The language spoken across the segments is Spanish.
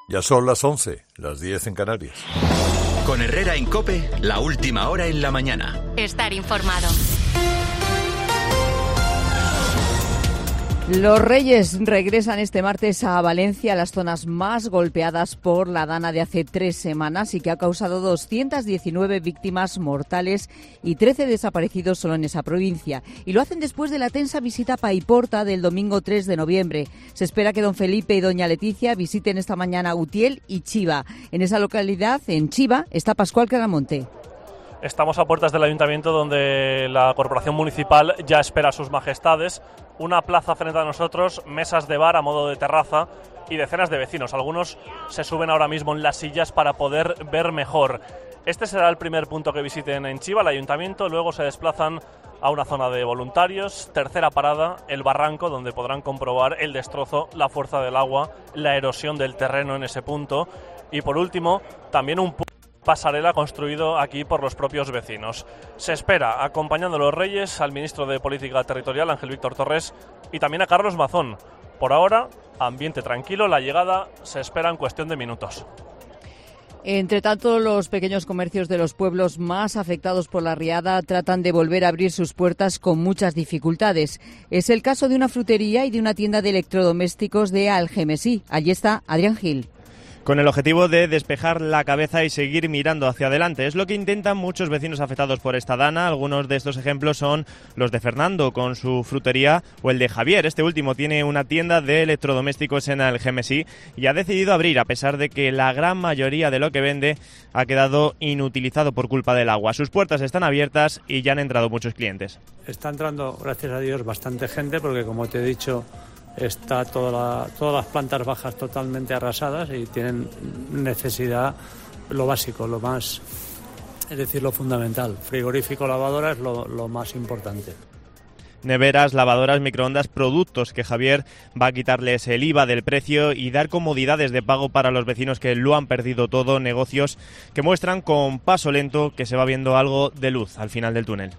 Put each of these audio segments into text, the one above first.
Ya son las 11, las 10 en Canarias. Con Herrera en COPE, la última hora en la mañana. Estar informado. Los Reyes regresan este martes a Valencia, las zonas más golpeadas por la dana de hace 3 semanas y que ha causado 219 víctimas mortales y 13 desaparecidos solo en esa provincia. Y lo hacen después de la tensa visita a Paiporta del domingo 3 de noviembre. Se espera que don Felipe y doña Leticia visiten esta mañana Utiel y Chiva. En esa localidad, en Chiva, está Pascual Claramonte. Estamos a puertas del ayuntamiento donde la corporación municipal ya espera a sus majestades. Una plaza frente a nosotros, mesas de bar a modo de terraza y decenas de vecinos. Algunos se suben ahora mismo en las sillas para poder ver mejor. Este será el primer punto que visiten en Chiva, el ayuntamiento. Luego se desplazan a una zona de voluntarios. Tercera parada, el barranco, donde podrán comprobar el destrozo, la fuerza del agua, la erosión del terreno en ese punto. Y por último, también un pasarela construido aquí por los propios vecinos. Se espera, acompañando a los Reyes, al ministro de Política Territorial, Ángel Víctor Torres, y también a Carlos Mazón. Por ahora, ambiente tranquilo, la llegada se espera en cuestión de minutos. Entre tanto, los pequeños comercios de los pueblos más afectados por la riada tratan de volver a abrir sus puertas con muchas dificultades. Es el caso de una frutería y de una tienda de electrodomésticos de Algemesí. Allí está Adrián Gil. Con el objetivo de despejar la cabeza y seguir mirando hacia adelante. Es lo que intentan muchos vecinos afectados por esta dana. Algunos de estos ejemplos son los de Fernando con su frutería o el de Javier. Este último tiene una tienda de electrodomésticos en Algemesí y ha decidido abrir a pesar de que la gran mayoría de lo que vende ha quedado inutilizado por culpa del agua. Sus puertas están abiertas y ya han entrado muchos clientes. Está entrando, gracias a Dios, bastante gente porque, como te he dicho, está todas las plantas bajas totalmente arrasadas y tienen necesidad, lo básico, lo más, es decir, lo fundamental. Frigorífico, lavadora es lo más importante. Neveras, lavadoras, microondas, productos que Javier va a quitarles el IVA del precio y dar comodidades de pago para los vecinos que lo han perdido todo, negocios que muestran con paso lento que se va viendo algo de luz al final del túnel.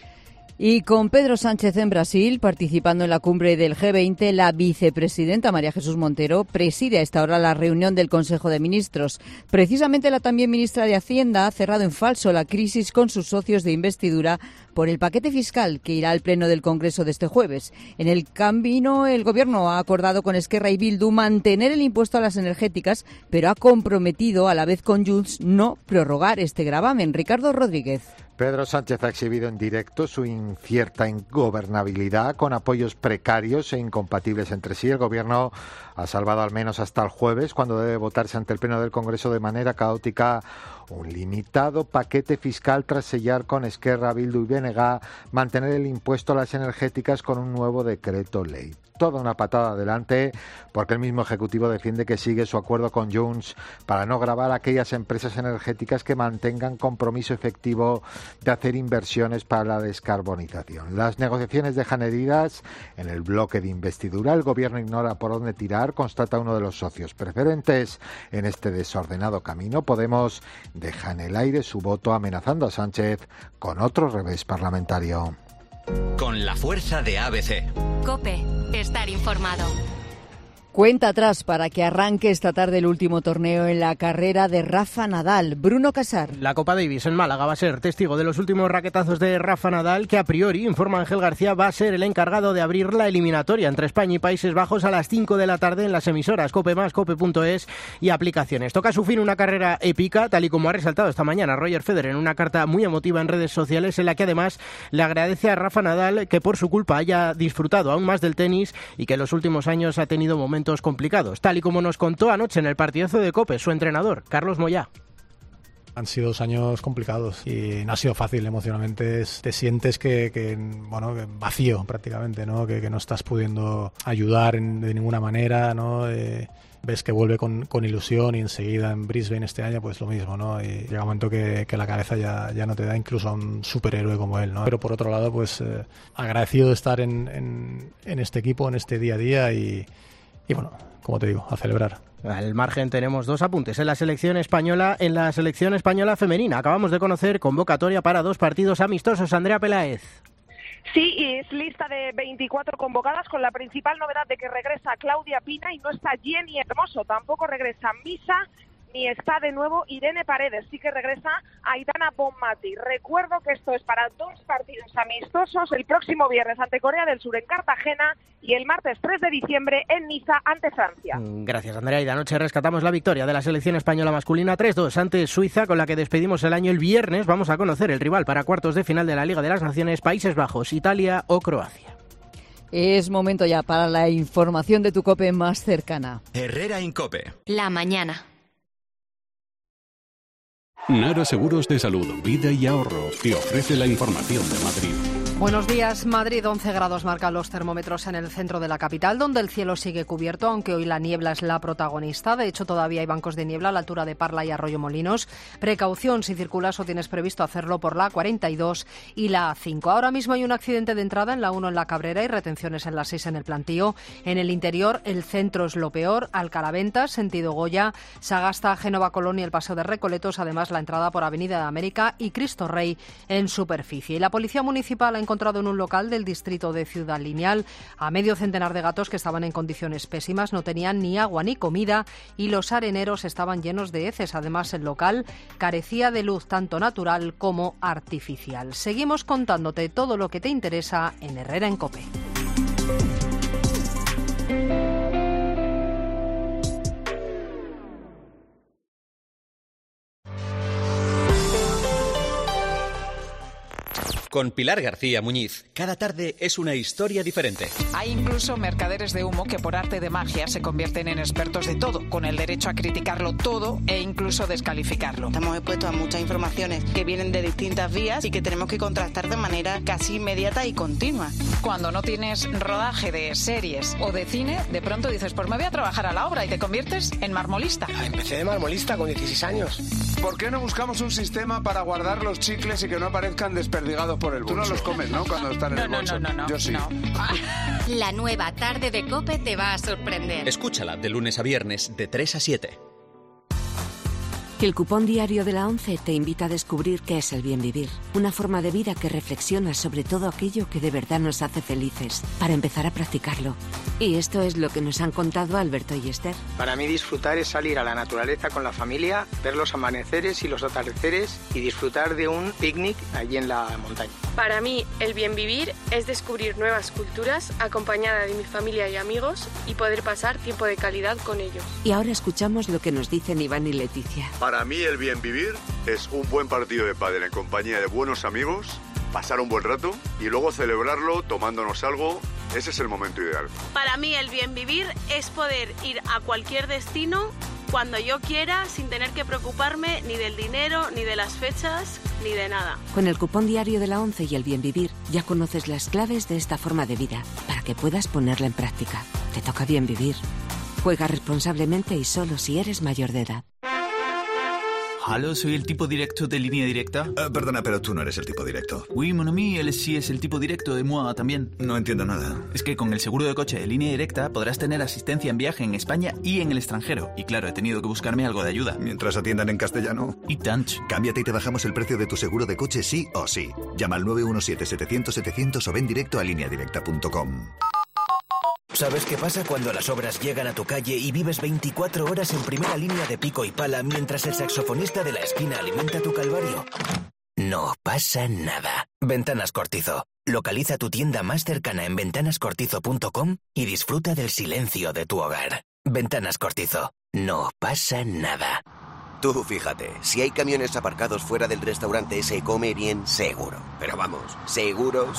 Y con Pedro Sánchez en Brasil, participando en la cumbre del G20, la vicepresidenta María Jesús Montero preside a esta hora la reunión del Consejo de Ministros. Precisamente la también ministra de Hacienda ha cerrado en falso la crisis con sus socios de investidura por el paquete fiscal que irá al Pleno del Congreso de este jueves. En el camino, el Gobierno ha acordado con Esquerra y Bildu mantener el impuesto a las energéticas, pero ha comprometido a la vez con Junts no prorrogar este gravamen. Ricardo Rodríguez. Pedro Sánchez ha exhibido en directo su incierta ingobernabilidad con apoyos precarios e incompatibles entre sí. El Gobierno ha salvado al menos hasta el jueves, cuando debe votarse ante el Pleno del Congreso de manera caótica un limitado paquete fiscal tras sellar con Esquerra, Bildu y BNG mantener el impuesto a las energéticas con un nuevo decreto ley. Toda una patada adelante, porque el mismo Ejecutivo defiende que sigue su acuerdo con Junts para no gravar a aquellas empresas energéticas que mantengan compromiso efectivo de hacer inversiones para la descarbonización. Las negociaciones dejan heridas en el bloque de investidura. El Gobierno ignora por dónde tirar, constata uno de los socios preferentes en este desordenado camino. Podemos deja en el aire su voto amenazando a Sánchez con otro revés parlamentario. Con la fuerza de ABC. COPE, estar informado. Cuenta atrás para que arranque esta tarde el último torneo en la carrera de Rafa Nadal. Bruno Casar. La Copa Davis en Málaga va a ser testigo de los últimos raquetazos de Rafa Nadal, que a priori, informa Ángel García, va a ser el encargado de abrir la eliminatoria entre España y Países Bajos a las 5 de la tarde en las emisoras COPE+, COPE.es y aplicaciones. Toca a su fin una carrera épica, tal y como ha resaltado esta mañana Roger Federer en una carta muy emotiva en redes sociales, en la que además le agradece a Rafa Nadal que por su culpa haya disfrutado aún más del tenis y que en los últimos años ha tenido momentos complicados, tal y como nos contó anoche en el partidazo de COPE su entrenador, Carlos Moyá. Han sido 2 años complicados y no ha sido fácil emocionalmente. Te sientes que vacío prácticamente, ¿no? Que no estás pudiendo ayudar de ninguna manera, ¿no? Ves que vuelve con ilusión y enseguida en Brisbane este año pues lo mismo, ¿no? Y llega un momento que la cabeza ya no te da incluso a un superhéroe como él, ¿no? Pero por otro lado pues agradecido de estar en este equipo, en este día a día y bueno, como te digo, a celebrar. Al margen tenemos 2 apuntes en la selección española femenina. Acabamos de conocer convocatoria para 2 partidos amistosos. Andrea Peláez. Sí, y es lista de 24 convocadas, con la principal novedad de que regresa Claudia Pina y no está Jenny Hermoso, tampoco regresa Misa, ni está de nuevo Irene Paredes, sí que regresa Aitana Bonmati. Recuerdo que esto es para 2 partidos amistosos, el próximo viernes ante Corea del Sur en Cartagena y el martes 3 de diciembre en Niza ante Francia. Gracias, Andrea. Y de anoche rescatamos la victoria de la selección española masculina 3-2 ante Suiza, con la que despedimos el año. El viernes vamos a conocer el rival para cuartos de final de la Liga de las Naciones, Países Bajos, Italia o Croacia. Es momento ya para la información de tu COPE más cercana. Herrera Incope. La mañana. Nara Seguros de Salud, Vida y Ahorro te ofrece la información de Madrid. Buenos días. Madrid, 11 grados marcan los termómetros en el centro de la capital, donde el cielo sigue cubierto, aunque hoy la niebla es la protagonista. De hecho, todavía hay bancos de niebla a la altura de Parla y Arroyo Molinos. Precaución si circulas o tienes previsto hacerlo por la A42 y la A5. Ahora mismo hay un accidente de entrada en la 1 en la Cabrera y retenciones en la 6 en el Plantío. En el interior, el centro es lo peor. Alcalaventas, sentido Goya, Sagasta, Génova, Colón y el Paseo de Recoletos. Además, la entrada por Avenida de América y Cristo Rey en superficie. Y la Policía Municipal ha encontrado en un local del distrito de Ciudad Lineal a medio centenar de gatos que estaban en condiciones pésimas, no tenían ni agua ni comida y los areneros estaban llenos de heces. Además, el local carecía de luz tanto natural como artificial. Seguimos contándote todo lo que te interesa en Herrera en COPE. Con Pilar García Muñiz, cada tarde es una historia diferente. Hay incluso mercaderes de humo que por arte de magia se convierten en expertos de todo, con el derecho a criticarlo todo e incluso descalificarlo. Estamos expuestos a muchas informaciones que vienen de distintas vías y que tenemos que contrastar de manera casi inmediata y continua. Cuando no tienes rodaje de series o de cine, de pronto dices, pues me voy a trabajar a la obra y te conviertes en marmolista. Empecé de marmolista con 16 años. ¿Por qué no buscamos un sistema para guardar los chicles y que no aparezcan desperdigados por el bolso? Tú no los comes, ¿no? Cuando están en el bolso. No. Yo sí. No. La nueva tarde de COPE te va a sorprender. Escúchala de lunes a viernes de 3 a 7. El cupón diario de la ONCE te invita a descubrir qué es el bien vivir. Una forma de vida que reflexiona sobre todo aquello que de verdad nos hace felices, para empezar a practicarlo. Y esto es lo que nos han contado Alberto y Esther. Para mí disfrutar es salir a la naturaleza con la familia, ver los amaneceres y los atardeceres y disfrutar de un picnic allí en la montaña. Para mí, el bien vivir es descubrir nuevas culturas acompañada de mi familia y amigos y poder pasar tiempo de calidad con ellos. Y ahora escuchamos lo que nos dicen Iván y Leticia. Para mí el bien vivir es un buen partido de pádel en compañía de buenos amigos, pasar un buen rato y luego celebrarlo tomándonos algo. Ese es el momento ideal. Para mí el bien vivir es poder ir a cualquier destino cuando yo quiera, sin tener que preocuparme ni del dinero, ni de las fechas, ni de nada. Con el cupón diario de la ONCE y el bien vivir, ya conoces las claves de esta forma de vida, para que puedas ponerla en práctica. Te toca bien vivir. Juega responsablemente y solo si eres mayor de edad. Hola, soy el tipo directo de Línea Directa. Perdona, pero tú no eres el tipo directo. Oui, mon ami, él sí es el tipo directo de moi también. No entiendo nada. Es que con el seguro de coche de Línea Directa podrás tener asistencia en viaje en España y en el extranjero. Y claro, he tenido que buscarme algo de ayuda. Mientras atiendan en castellano. Y tanch. Cámbiate y te bajamos el precio de tu seguro de coche sí o sí. Llama al 917-700-700 o ven directo a lineadirecta.com. ¿Sabes qué pasa cuando las obras llegan a tu calle y vives 24 horas en primera línea de pico y pala mientras el saxofonista de la esquina alimenta tu calvario? No pasa nada. Ventanas Cortizo. Localiza tu tienda más cercana en ventanascortizo.com y disfruta del silencio de tu hogar. Ventanas Cortizo. No pasa nada. Tú fíjate, si hay camiones aparcados fuera del restaurante se come bien seguro. Pero vamos, seguro.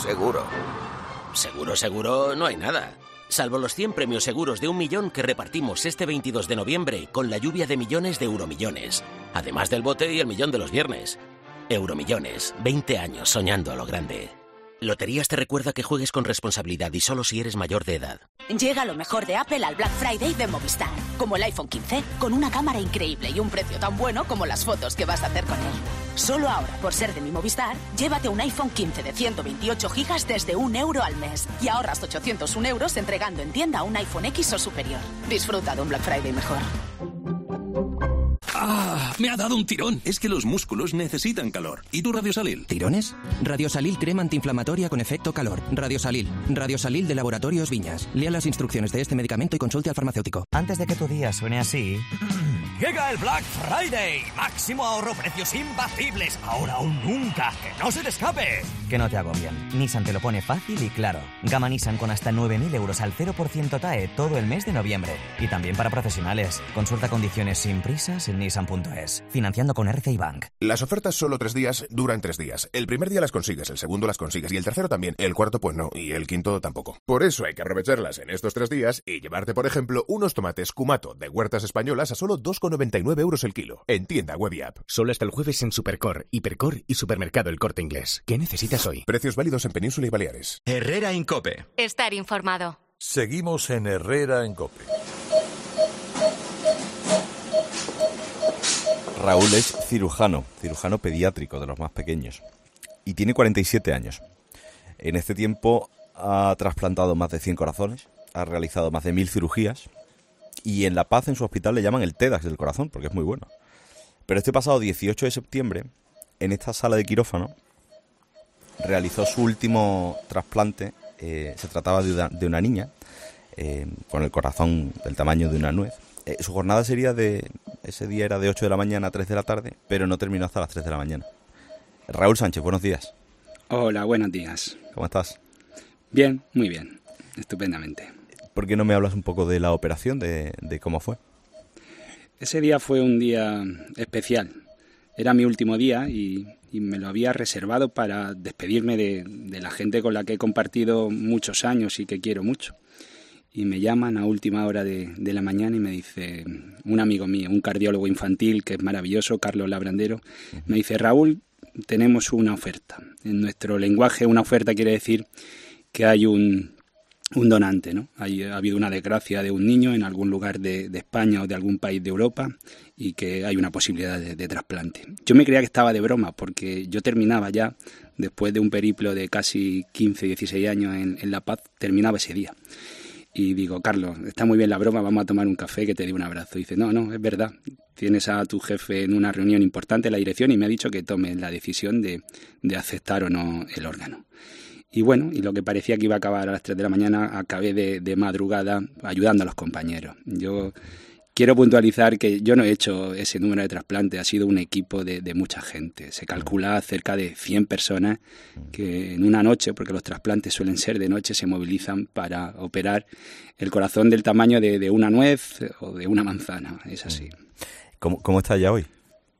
Seguro, no hay nada. Salvo los 100 premios seguros de 1 millón que repartimos este 22 de noviembre con la lluvia de millones de Euromillones. Además del bote y el millón de los viernes. Euromillones, 20 años soñando a lo grande. Loterías te recuerda que juegues con responsabilidad y solo si eres mayor de edad. Llega lo mejor de Apple al Black Friday de Movistar. Como el iPhone 15, con una cámara increíble y un precio tan bueno como las fotos que vas a hacer con él. Solo ahora, por ser de mi Movistar, llévate un iPhone 15 de 128 gigas desde €1 al mes. Y ahorras 801 euros entregando en tienda un iPhone X o superior. Disfruta de un Black Friday mejor. Me ha dado un tirón. Es que los músculos necesitan calor. ¿Y tu Radiosalil? ¿Tirones? Radiosalil crema antiinflamatoria con efecto calor. Radiosalil. Radiosalil de Laboratorios Viñas. Lea las instrucciones de este medicamento y consulte al farmacéutico. Antes de que tu día suene así... Llega el Black Friday. Máximo ahorro, precios imbatibles. Ahora o nunca. Que no se te escape. Que no te agobien. Nissan te lo pone fácil y claro. Gama Nissan con hasta 9.000 euros al 0% TAE todo el mes de noviembre. Y también para profesionales. Consulta condiciones sin prisas en nissan.es. Financiando con RCI Bank. Las ofertas solo 3 días duran 3 días. El primer día las consigues, el segundo las consigues y el tercero también. El cuarto pues no y el quinto tampoco. Por eso hay que aprovecharlas en estos 3 días y llevarte, por ejemplo, unos tomates Cumato de Huertas Españolas a solo 2,99 euros el kilo. En tienda web y app. Solo hasta el jueves en Supercor, Hipercor y Supermercado El Corte Inglés. ¿Qué necesitas hoy? Precios válidos en Península y Baleares. Herrera en COPE. Estar informado. Seguimos en Herrera en COPE. Raúl es cirujano pediátrico de los más pequeños y tiene 47 años. En este tiempo ha trasplantado más de 100 corazones, ha realizado más de 1000 cirugías y en La Paz, en su hospital, le llaman el TEDx del corazón porque es muy bueno. Pero este pasado 18 de septiembre, en esta sala de quirófano, realizó su último trasplante. Se trataba de una niña con el corazón del tamaño de una nuez. Su jornada ese día era de 8 de la mañana a 3 de la tarde, pero no terminó hasta las 3 de la mañana. Raúl Sánchez, buenos días. Hola, buenos días. ¿Cómo estás? Bien, muy bien, estupendamente. ¿Por qué no me hablas un poco de la operación, de cómo fue? Ese día fue un día especial. Era mi último día y me lo había reservado para despedirme de la gente con la que he compartido muchos años y que quiero mucho. Y me llaman a última hora de la mañana y me dice un amigo mío, un cardiólogo infantil que es maravilloso, Carlos Labrandero, me dice: Raúl, tenemos una oferta. En nuestro lenguaje, una oferta quiere decir que hay un donante, ¿no? Ha habido una desgracia de un niño en algún lugar de España o de algún país de Europa y que hay una posibilidad de trasplante. Yo me creía que estaba de broma porque yo terminaba ya, después de un periplo de casi 15, 16 años en La Paz, terminaba ese día. Y digo: Carlos, está muy bien la broma, vamos a tomar un café, que te dé un abrazo. Y dice: no, es verdad, tienes a tu jefe en una reunión importante en la dirección y me ha dicho que tome la decisión de aceptar o no el órgano. Y bueno, y lo que parecía que iba a acabar a las 3 de la mañana, acabé de madrugada ayudando a los compañeros. Yo quiero puntualizar que yo no he hecho ese número de trasplantes, ha sido un equipo de mucha gente. Se calcula cerca de 100 personas que en una noche, porque los trasplantes suelen ser de noche, se movilizan para operar el corazón del tamaño de una nuez o de una manzana. Es así. ¿Cómo estás ya hoy?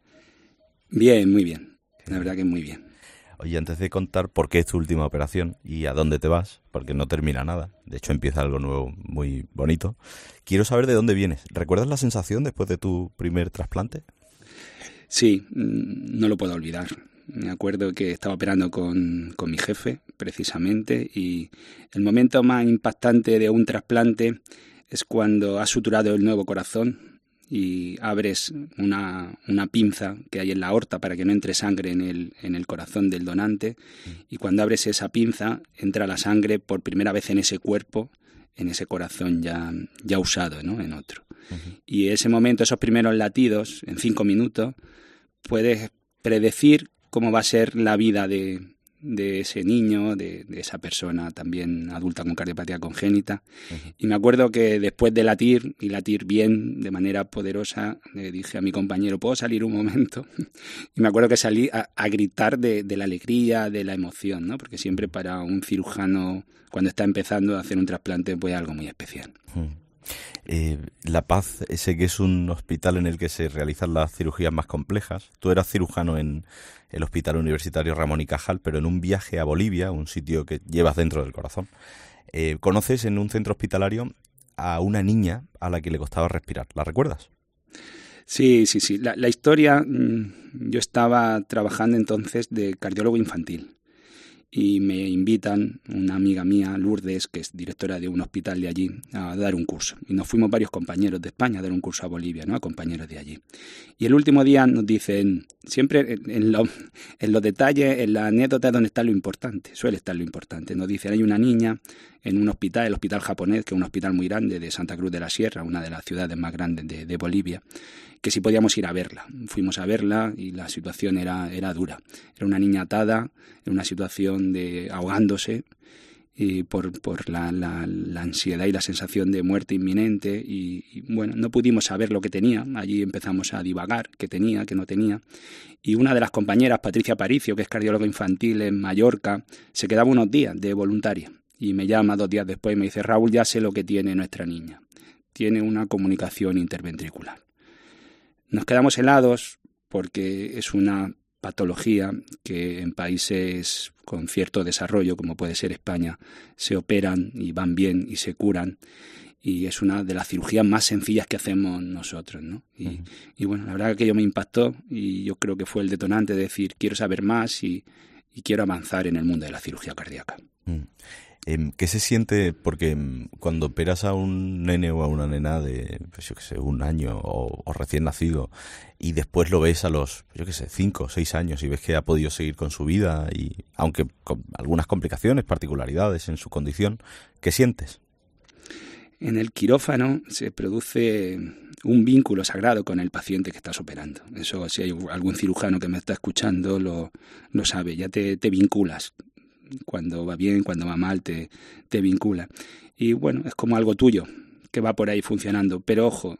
Bien, muy bien. La verdad que muy bien. Oye, antes de contar por qué es tu última operación y a dónde te vas, porque no termina nada, de hecho empieza algo nuevo muy bonito, quiero saber de dónde vienes. ¿Recuerdas la sensación después de tu primer trasplante? Sí, no lo puedo olvidar. Me acuerdo que estaba operando con mi jefe, precisamente, y el momento más impactante de un trasplante es cuando has suturado el nuevo corazón y abres una pinza que hay en la aorta para que no entre sangre en el corazón del donante, y cuando abres esa pinza entra la sangre por primera vez en ese cuerpo, en ese corazón ya usado, ¿no? En otro. Y ese momento, esos primeros latidos, en 5 minutos, puedes predecir cómo va a ser la vida de ese niño, de esa persona también adulta con cardiopatía congénita. Y me acuerdo que después de latir, y latir bien, de manera poderosa, le dije a mi compañero: ¿puedo salir un momento? Y me acuerdo que salí a gritar de la alegría, de la emoción, ¿no? Porque siempre para un cirujano, cuando está empezando a hacer un trasplante, pues es algo muy especial. La Paz, sé que es un hospital en el que se realizan las cirugías más complejas. Tú eras cirujano en el Hospital Universitario Ramón y Cajal, pero en un viaje a Bolivia, un sitio que llevas dentro del corazón, conoces en un centro hospitalario a una niña a la que le costaba respirar. ¿La recuerdas? Sí. La historia, yo estaba trabajando entonces de cardiólogo infantil. Y me invitan, una amiga mía, Lourdes, que es directora de un hospital de allí, a dar un curso. Y nos fuimos varios compañeros de España a dar un curso a Bolivia, ¿no? A compañeros de allí. Y el último día nos dicen, siempre en los detalles, en la anécdota es donde está lo importante, suele estar lo importante. Nos dicen: hay una niña en un hospital, el hospital japonés, que es un hospital muy grande de Santa Cruz de la Sierra, una de las ciudades más grandes de Bolivia, que si podíamos ir a verla. Fuimos a verla y la situación era dura. Era una niña atada, en una situación de ahogándose, y por la ansiedad y la sensación de muerte inminente, y bueno, no pudimos saber lo que tenía. Allí empezamos a divagar, qué tenía, qué no tenía, y una de las compañeras, Patricia Aparicio, que es cardióloga infantil en Mallorca, se quedaba unos días de voluntaria y me llama 2 días después y me dice: Raúl, ya sé lo que tiene nuestra niña, tiene una comunicación interventricular. Nos quedamos helados porque es una patología que en países con cierto desarrollo, como puede ser España, se operan y van bien y se curan, y es una de las cirugías más sencillas que hacemos nosotros, ¿no? Y bueno, la verdad que aquello me impactó, y yo creo que fue el detonante de decir: quiero saber más y quiero avanzar en el mundo de la cirugía cardíaca. ¿Qué se siente? Porque cuando operas a un nene o a una nena de, pues yo qué sé, 1 año o recién nacido, y después lo ves a los, yo qué sé, 5 o 6 años y ves que ha podido seguir con su vida, y aunque con algunas complicaciones, particularidades en su condición, ¿qué sientes? En el quirófano se produce un vínculo sagrado con el paciente que estás operando. Eso, si hay algún cirujano que me está escuchando, lo sabe. Ya te vinculas. Cuando va bien, cuando va mal, te vincula. Y bueno, es como algo tuyo que va por ahí funcionando. Pero ojo,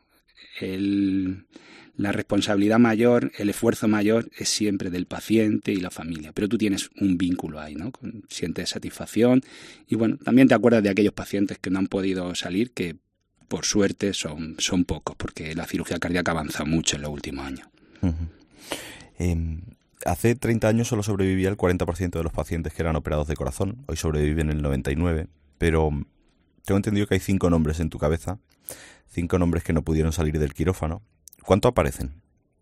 la responsabilidad mayor, el esfuerzo mayor es siempre del paciente y la familia. Pero tú tienes un vínculo ahí, ¿no? Sientes satisfacción. Y bueno, también te acuerdas de aquellos pacientes que no han podido salir, que por suerte son pocos, porque la cirugía cardíaca avanza mucho en los últimos años. Hace 30 años solo sobrevivía el 40% de los pacientes que eran operados de corazón. Hoy sobreviven el 99%, pero tengo entendido que hay 5 nombres en tu cabeza, 5 nombres que no pudieron salir del quirófano. ¿Cuánto aparecen?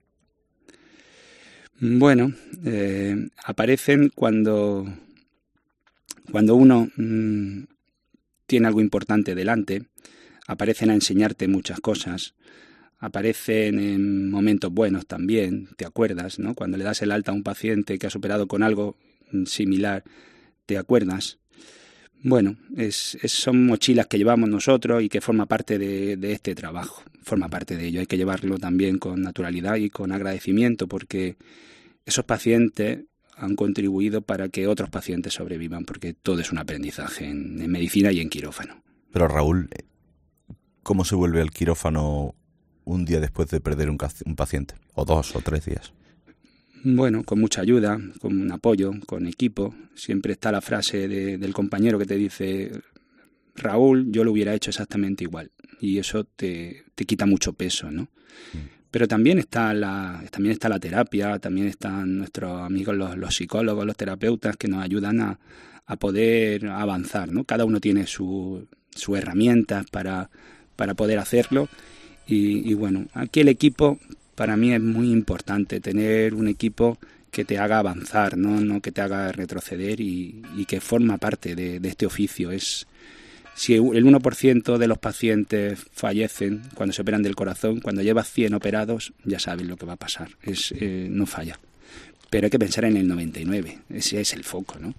Bueno, aparecen cuando uno tiene algo importante delante, aparecen a enseñarte muchas cosas. Aparecen en momentos buenos también, te acuerdas, ¿no? Cuando le das el alta a un paciente que has operado con algo similar, te acuerdas. Bueno, son mochilas que llevamos nosotros y que forma parte de este trabajo, forma parte de ello. Hay que llevarlo también con naturalidad y con agradecimiento, porque esos pacientes han contribuido para que otros pacientes sobrevivan, porque todo es un aprendizaje en medicina y en quirófano. Pero Raúl, ¿cómo se vuelve al quirófano un día después de perder un paciente? ¿O 2 o 3 días? Bueno, con mucha ayuda, con un apoyo, con equipo. Siempre está la frase del compañero que te dice: Raúl, yo lo hubiera hecho exactamente igual. Y eso te quita mucho peso, ¿no? Pero también está la terapia, también están nuestros amigos los psicólogos, los terapeutas, que nos ayudan a poder avanzar, ¿no? Cada uno tiene su herramientas para poder hacerlo. Y bueno, aquí el equipo para mí es muy importante, tener un equipo que te haga avanzar, no que te haga retroceder, y que forma parte de este oficio. Si el 1% de los pacientes fallecen cuando se operan del corazón, cuando llevas 100 operados, ya sabes lo que va a pasar, no falla. Pero hay que pensar en el 99, ese es el foco, ¿no?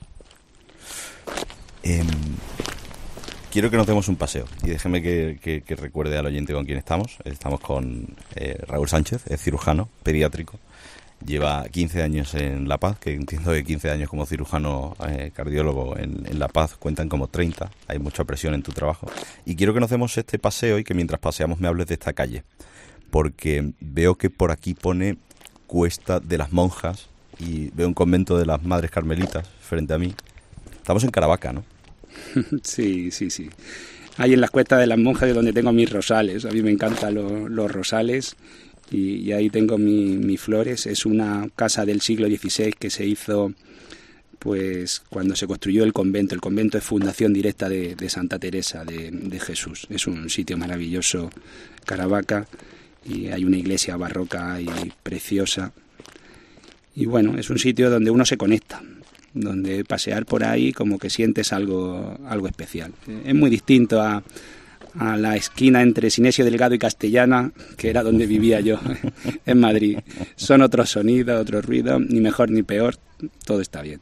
Quiero que nos demos un paseo, y déjeme que recuerde al oyente con quién estamos. Estamos con Raúl Sánchez, es cirujano pediátrico, lleva 15 años en La Paz, que entiendo que 15 años como cirujano cardiólogo en La Paz cuentan como 30, hay mucha presión en tu trabajo. Y quiero que nos demos este paseo y que mientras paseamos me hables de esta calle, porque veo que por aquí pone Cuesta de las Monjas y veo un convento de las Madres Carmelitas frente a mí. Estamos en Caravaca, ¿no? Sí. Ahí en las Cuestas de las Monjas es donde tengo mis rosales. A mí me encantan los rosales, y ahí tengo mis flores. Es una casa del siglo XVI que se hizo pues cuando se construyó el convento. El convento es fundación directa de Santa Teresa de Jesús. Es un sitio maravilloso, Caravaca, y hay una iglesia barroca y preciosa. Y bueno, es un sitio donde uno se conecta, donde pasear por ahí como que sientes algo especial. Es muy distinto a la esquina entre Sinesio Delgado y Castellana, que era donde vivía yo en Madrid. Son otros sonidos, otros ruidos, ni mejor ni peor, todo está bien.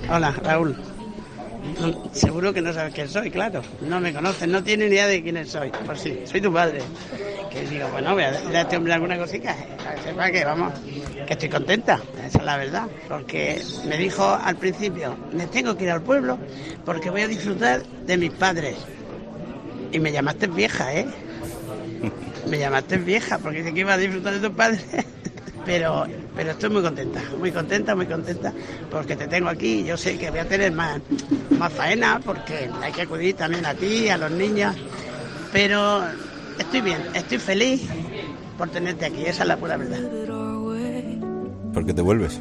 Hola, Raúl. Seguro que no sabes quién soy, claro. No me conoces, no tienes ni idea de quién soy. Pues sí, soy tu padre. Que digo, bueno, voy a darle a este hombre alguna cosita, para que sepa que, vamos, que estoy contenta. Esa es la verdad. Porque me dijo al principio, me tengo que ir al pueblo porque voy a disfrutar de mis padres. Y me llamaste vieja, ¿eh? Me llamaste vieja porque dice que iba a disfrutar de tus padres. Pero estoy muy contenta, porque te tengo aquí. Yo sé que voy a tener más faena, porque hay que acudir también a ti, a los niños. Pero estoy bien, estoy feliz por tenerte aquí, esa es la pura verdad. ¿Por qué te vuelves?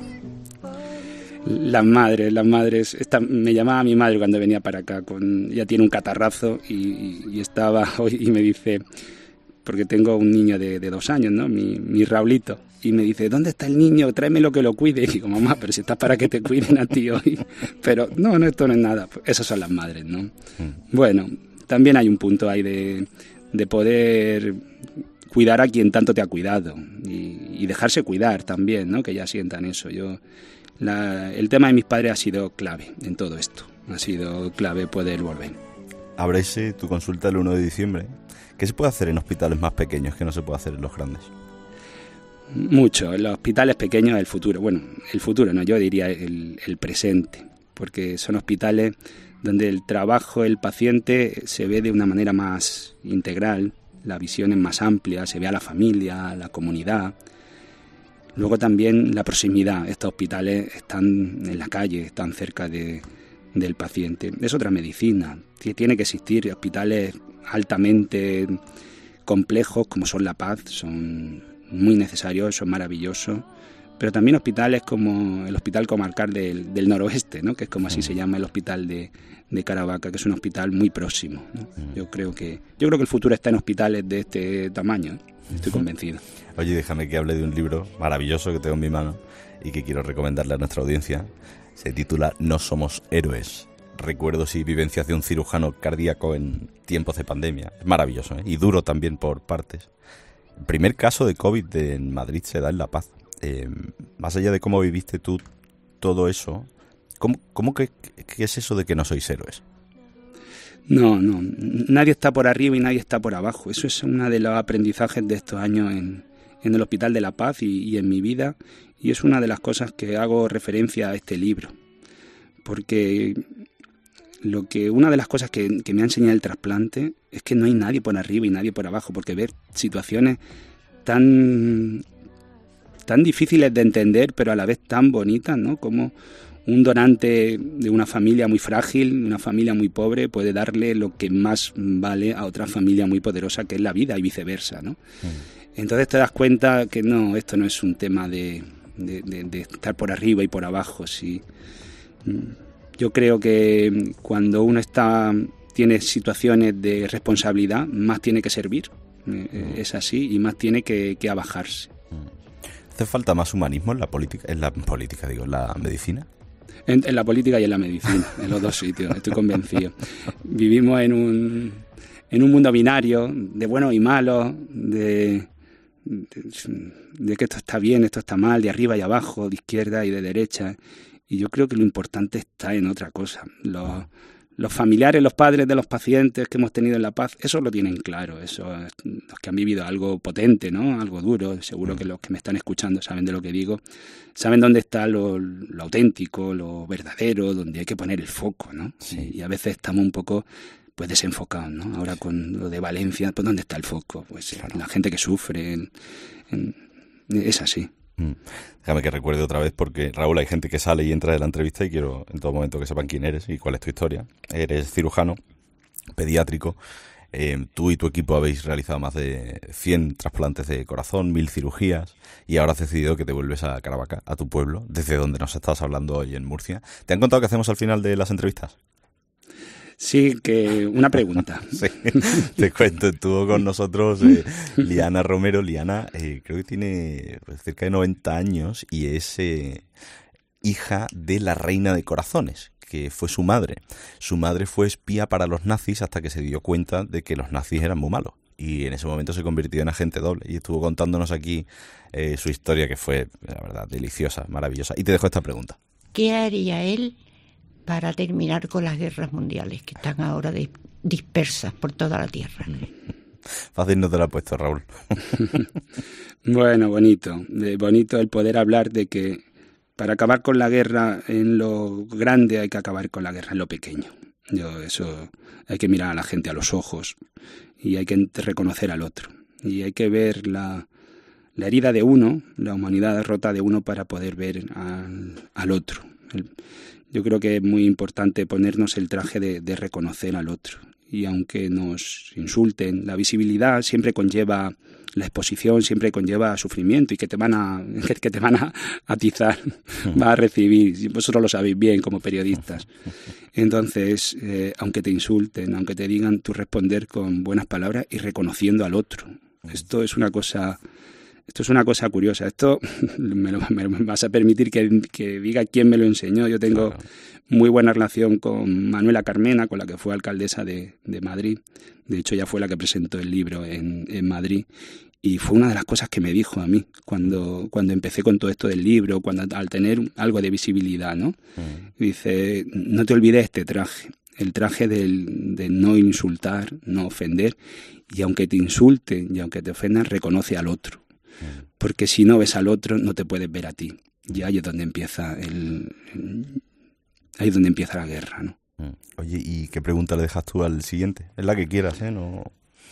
Las madres. Me llamaba mi madre cuando venía para acá, ya tiene un catarrazo y estaba hoy y me dice, porque tengo un niño de 2 años, ¿no? Mi Raulito. Y me dice, ¿dónde está el niño? Tráemelo que lo cuide. Y digo, mamá, pero si estás para que te cuiden a ti hoy. Pero no, esto no es nada. Esas son las madres, ¿no? Bueno, también hay un punto ahí de poder cuidar a quien tanto te ha cuidado. Y dejarse cuidar también, ¿no? Que ya sientan eso. El tema de mis padres ha sido clave en todo esto. Ha sido clave poder volver. Abréis tu consulta el 1 de diciembre. ¿Qué se puede hacer en hospitales más pequeños que no se puede hacer en los grandes? Mucho. En los hospitales pequeños el futuro. Bueno, el futuro no, yo diría el presente. Porque son hospitales donde el trabajo, el paciente se ve de una manera más integral. La visión es más amplia, se ve a la familia, a la comunidad. Luego también la proximidad. Estos hospitales están en la calle, están cerca del paciente. Es otra medicina. Tiene que existir hospitales altamente complejos como son La Paz, son muy necesarios, son maravillosos, pero también hospitales como el Hospital Comarcal del Noroeste, ¿no? Que es como así se llama el hospital de Caravaca, que es un hospital muy próximo, ¿no? Yo creo que el futuro está en hospitales de este tamaño, ¿eh? Estoy convencido. Oye, déjame que hable de un libro maravilloso que tengo en mi mano y que quiero recomendarle a nuestra audiencia. Se titula No somos héroes. Recuerdos y vivencias de un cirujano cardíaco en tiempos de pandemia. Es maravilloso, ¿eh? Y duro también por partes. El primer caso de COVID en Madrid se da en La Paz. Más allá de cómo viviste tú todo eso, ¿cómo que es eso de que no sois héroes? No, nadie está por arriba y nadie está por abajo. Eso es uno de los aprendizajes de estos años en el Hospital de La Paz y en mi vida, y es una de las cosas que hago referencia a este libro, porque una de las cosas que me ha enseñado el trasplante es que no hay nadie por arriba y nadie por abajo, porque ver situaciones tan difíciles de entender, pero a la vez tan bonitas, ¿no? Como un donante de una familia muy frágil, una familia muy pobre, puede darle lo que más vale a otra familia muy poderosa, que es la vida, y viceversa, ¿no? Entonces te das cuenta que no, esto no es un tema de estar por arriba y por abajo. Sí. Yo creo que cuando uno tiene situaciones de responsabilidad, más tiene que servir, es así, y más tiene que abajarse. ¿Hace falta más humanismo en la política, en la medicina? En la política y en la medicina, en los dos sitios, estoy convencido. Vivimos en un mundo binario, de buenos y malos, de que esto está bien, esto está mal, de arriba y abajo, de izquierda y de derecha. Y yo creo que lo importante está en otra cosa. Los familiares, los padres de los pacientes que hemos tenido en La Paz, eso lo tienen claro. Eso, los que han vivido algo potente, ¿no? Algo duro, seguro que los que me están escuchando saben de lo que digo, saben dónde está lo auténtico, lo verdadero, donde hay que poner el foco, ¿no? Sí. Y a veces estamos un poco desenfocados, ¿no? Ahora con lo de Valencia, pues ¿dónde está el foco? Pues claro. La gente que sufre, es así. Déjame que recuerde otra vez, porque Raúl, hay gente que sale y entra de la entrevista y quiero en todo momento que sepan quién eres y cuál es tu historia. Eres cirujano pediátrico. Tú y tu equipo habéis realizado más de 100 trasplantes de corazón, 1000 cirugías, y ahora has decidido que te vuelves a Caravaca, a tu pueblo, desde donde nos estás hablando hoy en Murcia. ¿Te han contado qué hacemos al final de las entrevistas? Sí, que una pregunta. Sí, te cuento, estuvo con nosotros Liana Romero. Liana creo que tiene cerca de 90 años y es hija de la reina de corazones, que fue su madre. Su madre fue espía para los nazis hasta que se dio cuenta de que los nazis eran muy malos. Y en ese momento se convirtió en agente doble y estuvo contándonos aquí su historia, que fue, la verdad, deliciosa, maravillosa. Y te dejo esta pregunta. ¿Qué haría él para terminar con las guerras mundiales que están ahora dispersas por toda la tierra. Fácil no te lo ha puesto, Raúl. Bueno, bonito el poder hablar de que para acabar con la guerra en lo grande hay que acabar con la guerra en lo pequeño. Eso hay que mirar a la gente a los ojos y hay que reconocer al otro. Y hay que ver la herida de uno, la humanidad rota de uno para poder ver al otro. Yo creo que es muy importante ponernos el traje de reconocer al otro. Y aunque nos insulten, la visibilidad siempre conlleva, la exposición siempre conlleva sufrimiento y que te van a atizar, vas a recibir. Vosotros lo sabéis bien como periodistas. Entonces, aunque te insulten, aunque te digan, tú responder con buenas palabras y reconociendo al otro. Esto es una cosa curiosa. Esto me vas a permitir que diga quién me lo enseñó. Yo tengo muy buena relación con Manuela Carmena, con la que fue alcaldesa de Madrid. De hecho, ella fue la que presentó el libro en Madrid. Y fue una de las cosas que me dijo a mí cuando empecé con todo esto del libro, al tener algo de visibilidad, ¿no? Dice, no te olvides este traje, el traje de no insultar, no ofender. Y aunque te insulten y aunque te ofendan, reconoce al otro. Porque si no ves al otro, no te puedes ver a ti. Y ahí es donde empieza ahí es donde empieza la guerra, ¿no? Oye, ¿y qué pregunta le dejas tú al siguiente? Es la que quieras, ¿eh? No...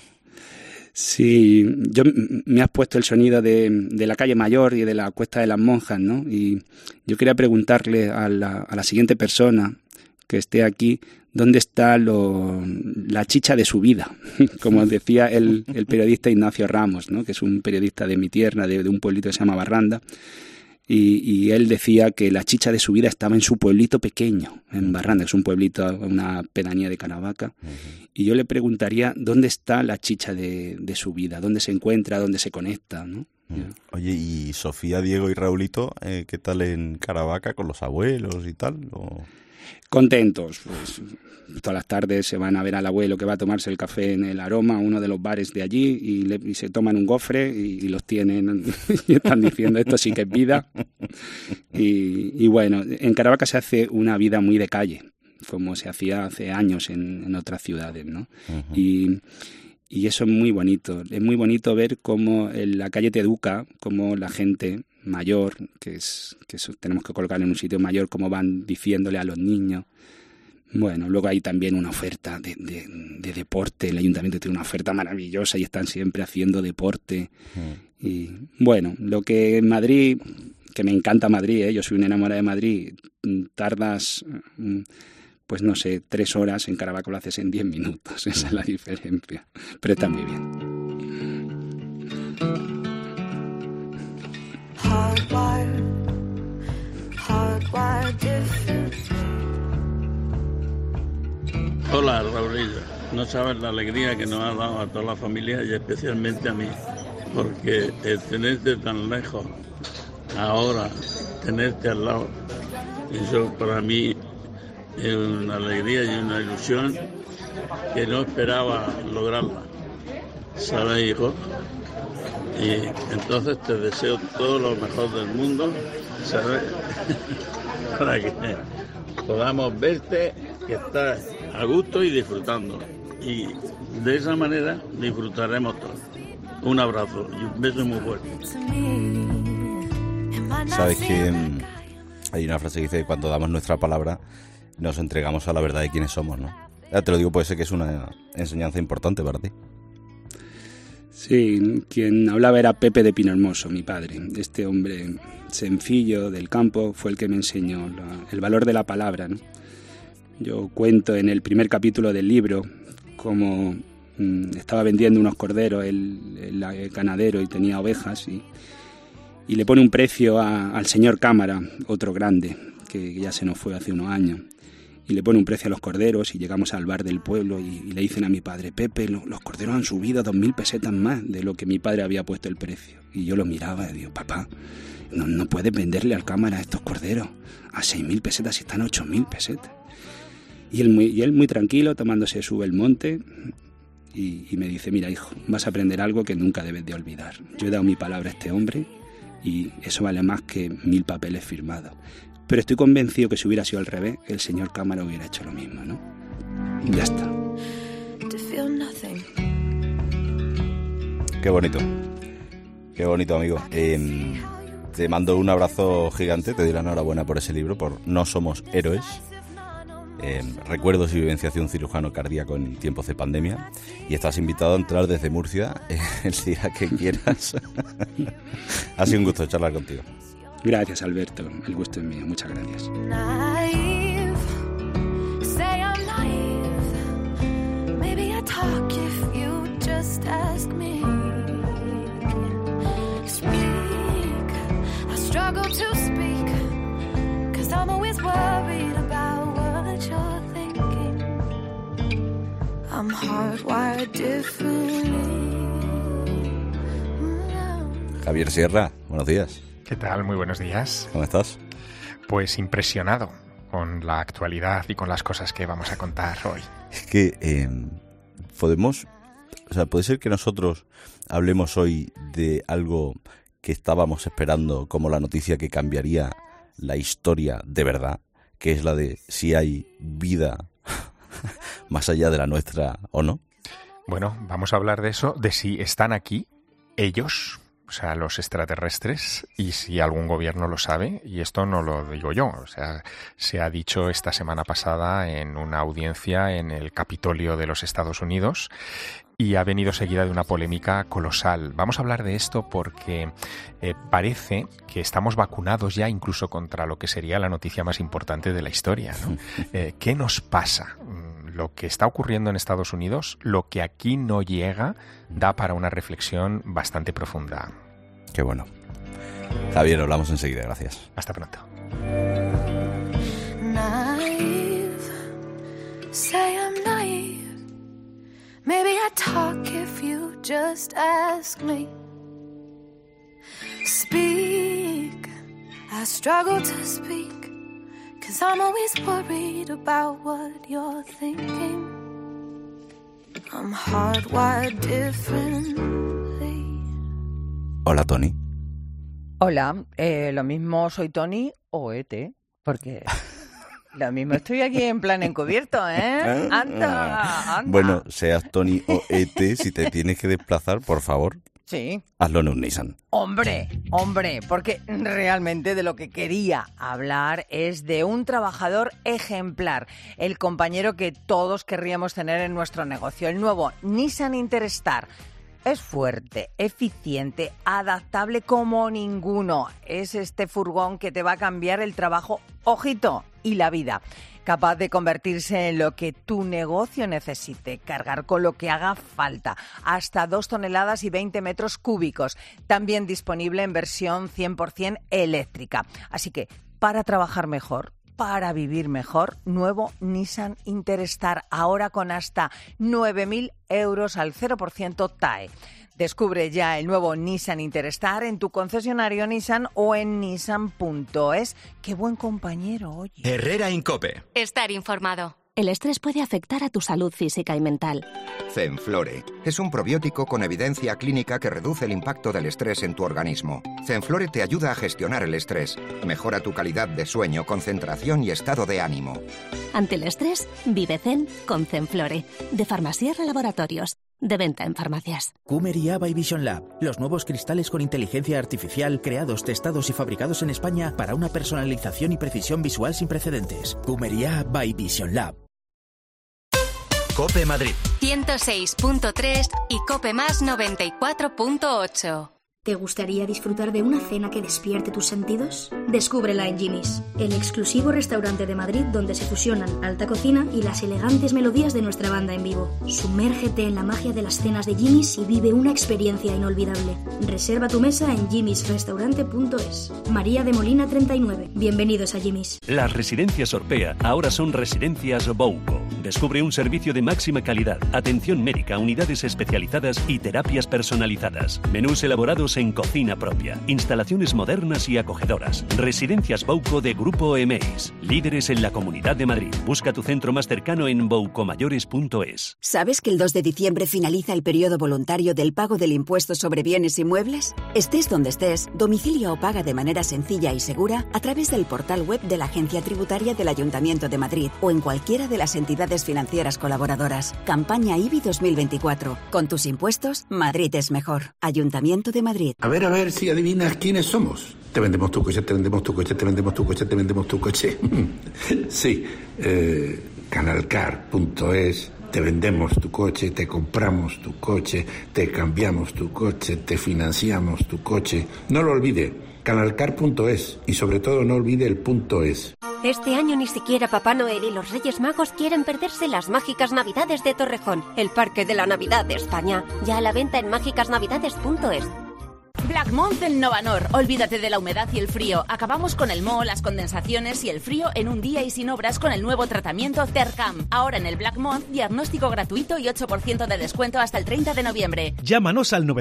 Sí, me has puesto el sonido de la calle Mayor y de la Cuesta de las Monjas, ¿no? Y yo quería preguntarle a la siguiente persona que esté aquí, ¿dónde está la chicha de su vida? Como decía el periodista Ignacio Ramos, ¿no? Que es un periodista de mi tierra, de un pueblito que se llama Barranda, y él decía que la chicha de su vida estaba en su pueblito pequeño, en Barranda, que es un pueblito, una pedanía de Caravaca, y yo le preguntaría dónde está la chicha de su vida, dónde se encuentra, dónde se conecta, ¿no? Oye, ¿y Sofía, Diego y Raulito, qué tal en Caravaca con los abuelos y tal? Contentos, pues todas las tardes se van a ver al abuelo que va a tomarse el café en el Aroma, uno de los bares de allí, y se toman un gofre y los tienen y están diciendo, esto sí que es vida. Y bueno, en Caravaca se hace una vida muy de calle, como se hacía hace años en otras ciudades, ¿no? Y eso es muy bonito ver cómo la calle te educa, cómo la gente mayor, que eso tenemos que colocar en un sitio mayor, como van diciéndole a los niños. Bueno, luego hay también una oferta de deporte, el ayuntamiento tiene una oferta maravillosa y están siempre haciendo deporte. Y bueno, lo que en Madrid, que me encanta Madrid, yo soy un enamorado de Madrid, tardas, pues no sé, 3 horas, en Caravaca lo haces en 10 minutos, esa es la diferencia, pero está muy bien. Hola, Raulillo. No sabes la alegría que nos ha dado a toda la familia y especialmente a mí, porque el tenerte tan lejos, ahora tenerte al lado, eso para mí es una alegría y una ilusión que no esperaba lograrla. ¿Sabes, hijo? Y entonces te deseo todo lo mejor del mundo, ¿sabes? Para que podamos verte, que estás a gusto y disfrutando. Y de esa manera disfrutaremos todos. Un abrazo y un beso muy fuerte. Sabes que hay una frase que dice que cuando damos nuestra palabra nos entregamos a la verdad de quiénes somos, ¿no? Ya te lo digo, puede ser que es una enseñanza importante para ti. Sí, quien hablaba era Pepe de Pinohermoso, mi padre. Este hombre sencillo del campo fue el que me enseñó el valor de la palabra, ¿no? Yo cuento en el primer capítulo del libro cómo estaba vendiendo unos corderos el ganadero y tenía ovejas y le pone un precio al señor Cámara, otro grande, que ya se nos fue hace unos años. Y le pone un precio a los corderos y llegamos al bar del pueblo y le dicen a mi padre, Pepe, los corderos han subido 2.000 pesetas más de lo que mi padre había puesto el precio. Y yo lo miraba y digo, papá, no puedes venderle al Cámara estos corderos a 6.000 pesetas si están a 8.000 pesetas. Y él muy tranquilo, tomándose su Belmonte, y me dice, mira, hijo, vas a aprender algo que nunca debes de olvidar. Yo he dado mi palabra a este hombre y eso vale más que 1.000 papeles firmados. pero estoy convencido que si hubiera sido al revés, el señor Cámara hubiera hecho lo mismo, ¿no? Y ya está. Qué bonito. Qué bonito, amigo. Te mando un abrazo gigante, te doy la enhorabuena por ese libro, por No somos héroes. Recuerdos y vivencias de un cirujano cardíaco en tiempos de pandemia. Y estás invitado a entrar desde Murcia el día que quieras. Ha sido un gusto charlar contigo. Gracias, Alberto. El gusto es mío. Muchas gracias. Struggle to speak, 'cause I'm always worried about what you're thinking. I'm hardwired differently. Javier Sierra, buenos días. ¿Qué tal? Muy buenos días. ¿Cómo estás? Pues impresionado con la actualidad y con las cosas que vamos a contar hoy. Es que puede ser que nosotros hablemos hoy de algo que estábamos esperando como la noticia que cambiaría la historia de verdad, que es la de si hay vida más allá de la nuestra o no. Bueno, vamos a hablar de eso, de si están aquí ellos, o sea, los extraterrestres, y si algún gobierno lo sabe, y esto no lo digo yo, o sea, se ha dicho esta semana pasada en una audiencia en el Capitolio de los Estados Unidos, y ha venido seguida de una polémica colosal. Vamos a hablar de esto porque parece que estamos vacunados ya incluso contra lo que sería la noticia más importante de la historia, ¿no? ¿Qué nos pasa? Lo que está ocurriendo en Estados Unidos, lo que aquí no llega, da para una reflexión bastante profunda. Qué bueno. Javier, hablamos enseguida, gracias. Hasta pronto. Naive, say I'm naive. Maybe I talk if you just ask me. Speak, I struggle to speak, 'cause I'm always worried about what you're thinking. I'm hardwired differently. Hola, Tony. Hola, lo mismo soy Tony o ET, porque lo mismo estoy aquí en plan encubierto, ¿eh? Anda. Bueno, seas Tony o ET, si te tienes que desplazar, por favor, sí, hazlo en un Nissan. Hombre, porque realmente de lo que quería hablar es de un trabajador ejemplar, el compañero que todos querríamos tener en nuestro negocio, el nuevo Nissan Interstar. Es fuerte, eficiente, adaptable como ninguno. Es este furgón que te va a cambiar el trabajo, ojito, y la vida. Capaz de convertirse en lo que tu negocio necesite, cargar con lo que haga falta, hasta 2 toneladas y 20 metros cúbicos. También disponible en versión 100% eléctrica. Así que, para trabajar mejor, para vivir mejor, nuevo Nissan Interstar, ahora con hasta 9.000 euros al 0% TAE. Descubre ya el nuevo Nissan Interstar en tu concesionario Nissan o en nissan.es. ¡Qué buen compañero, oye! Herrera Incope. Estar informado. El estrés puede afectar a tu salud física y mental. Zenflore es un probiótico con evidencia clínica que reduce el impacto del estrés en tu organismo. Zenflore te ayuda a gestionar el estrés, mejora tu calidad de sueño, concentración y estado de ánimo. Ante el estrés, vive Zen con Zenflore, de Farmasierra Laboratorios, de venta en farmacias. Cumeria by Vision Lab, los nuevos cristales con inteligencia artificial creados, testados y fabricados en España para una personalización y precisión visual sin precedentes. Cumeria by Vision Lab. COPE Madrid 106.3 y COPE Más 94.8. ¿Te gustaría disfrutar de una cena que despierte tus sentidos? Descúbrela en Jimmy's, el exclusivo restaurante de Madrid donde se fusionan alta cocina y las elegantes melodías de nuestra banda en vivo. Sumérgete en la magia de las cenas de Jimmy's y vive una experiencia inolvidable. Reserva tu mesa en jimmysrestaurante.es. María de Molina 39. Bienvenidos a Jimmy's. Las residencias Orpea ahora son residencias Bouco. Descubre un servicio de máxima calidad, atención médica, unidades especializadas y terapias personalizadas. Menús elaborados en cocina propia, instalaciones modernas y acogedoras, Residencias Bouco de Grupo Emeis. Líderes en la Comunidad de Madrid. Busca tu centro más cercano en boucomayores.es. ¿Sabes que el 2 de diciembre finaliza el periodo voluntario del pago del impuesto sobre bienes inmuebles? Estés donde estés, domicilia o paga de manera sencilla y segura a través del portal web de la Agencia Tributaria del Ayuntamiento de Madrid o en cualquiera de las entidades financieras colaboradoras. Campaña IBI 2024. Con tus impuestos, Madrid es mejor. Ayuntamiento de Madrid. A ver si adivinas quiénes somos. Te vendemos tu coche, te vendemos tu coche, te vendemos tu coche, te vendemos tu coche. Sí, Canalcar.es. Te vendemos tu coche, te compramos tu coche, te cambiamos tu coche, te financiamos tu coche. No lo olvide, Canalcar.es, y sobre todo no olvide el .es. Este año ni siquiera Papá Noel y los Reyes Magos quieren perderse las mágicas Navidades de Torrejón, el parque de la Navidad de España. Ya a la venta en mágicasnavidades.es. Black Month en Novanor. Olvídate de la humedad y el frío. Acabamos con el moho, las condensaciones y el frío en un día y sin obras con el nuevo tratamiento Tercam. Ahora en el Black Month, diagnóstico gratuito y 8% de descuento hasta el 30 de noviembre. Llámanos al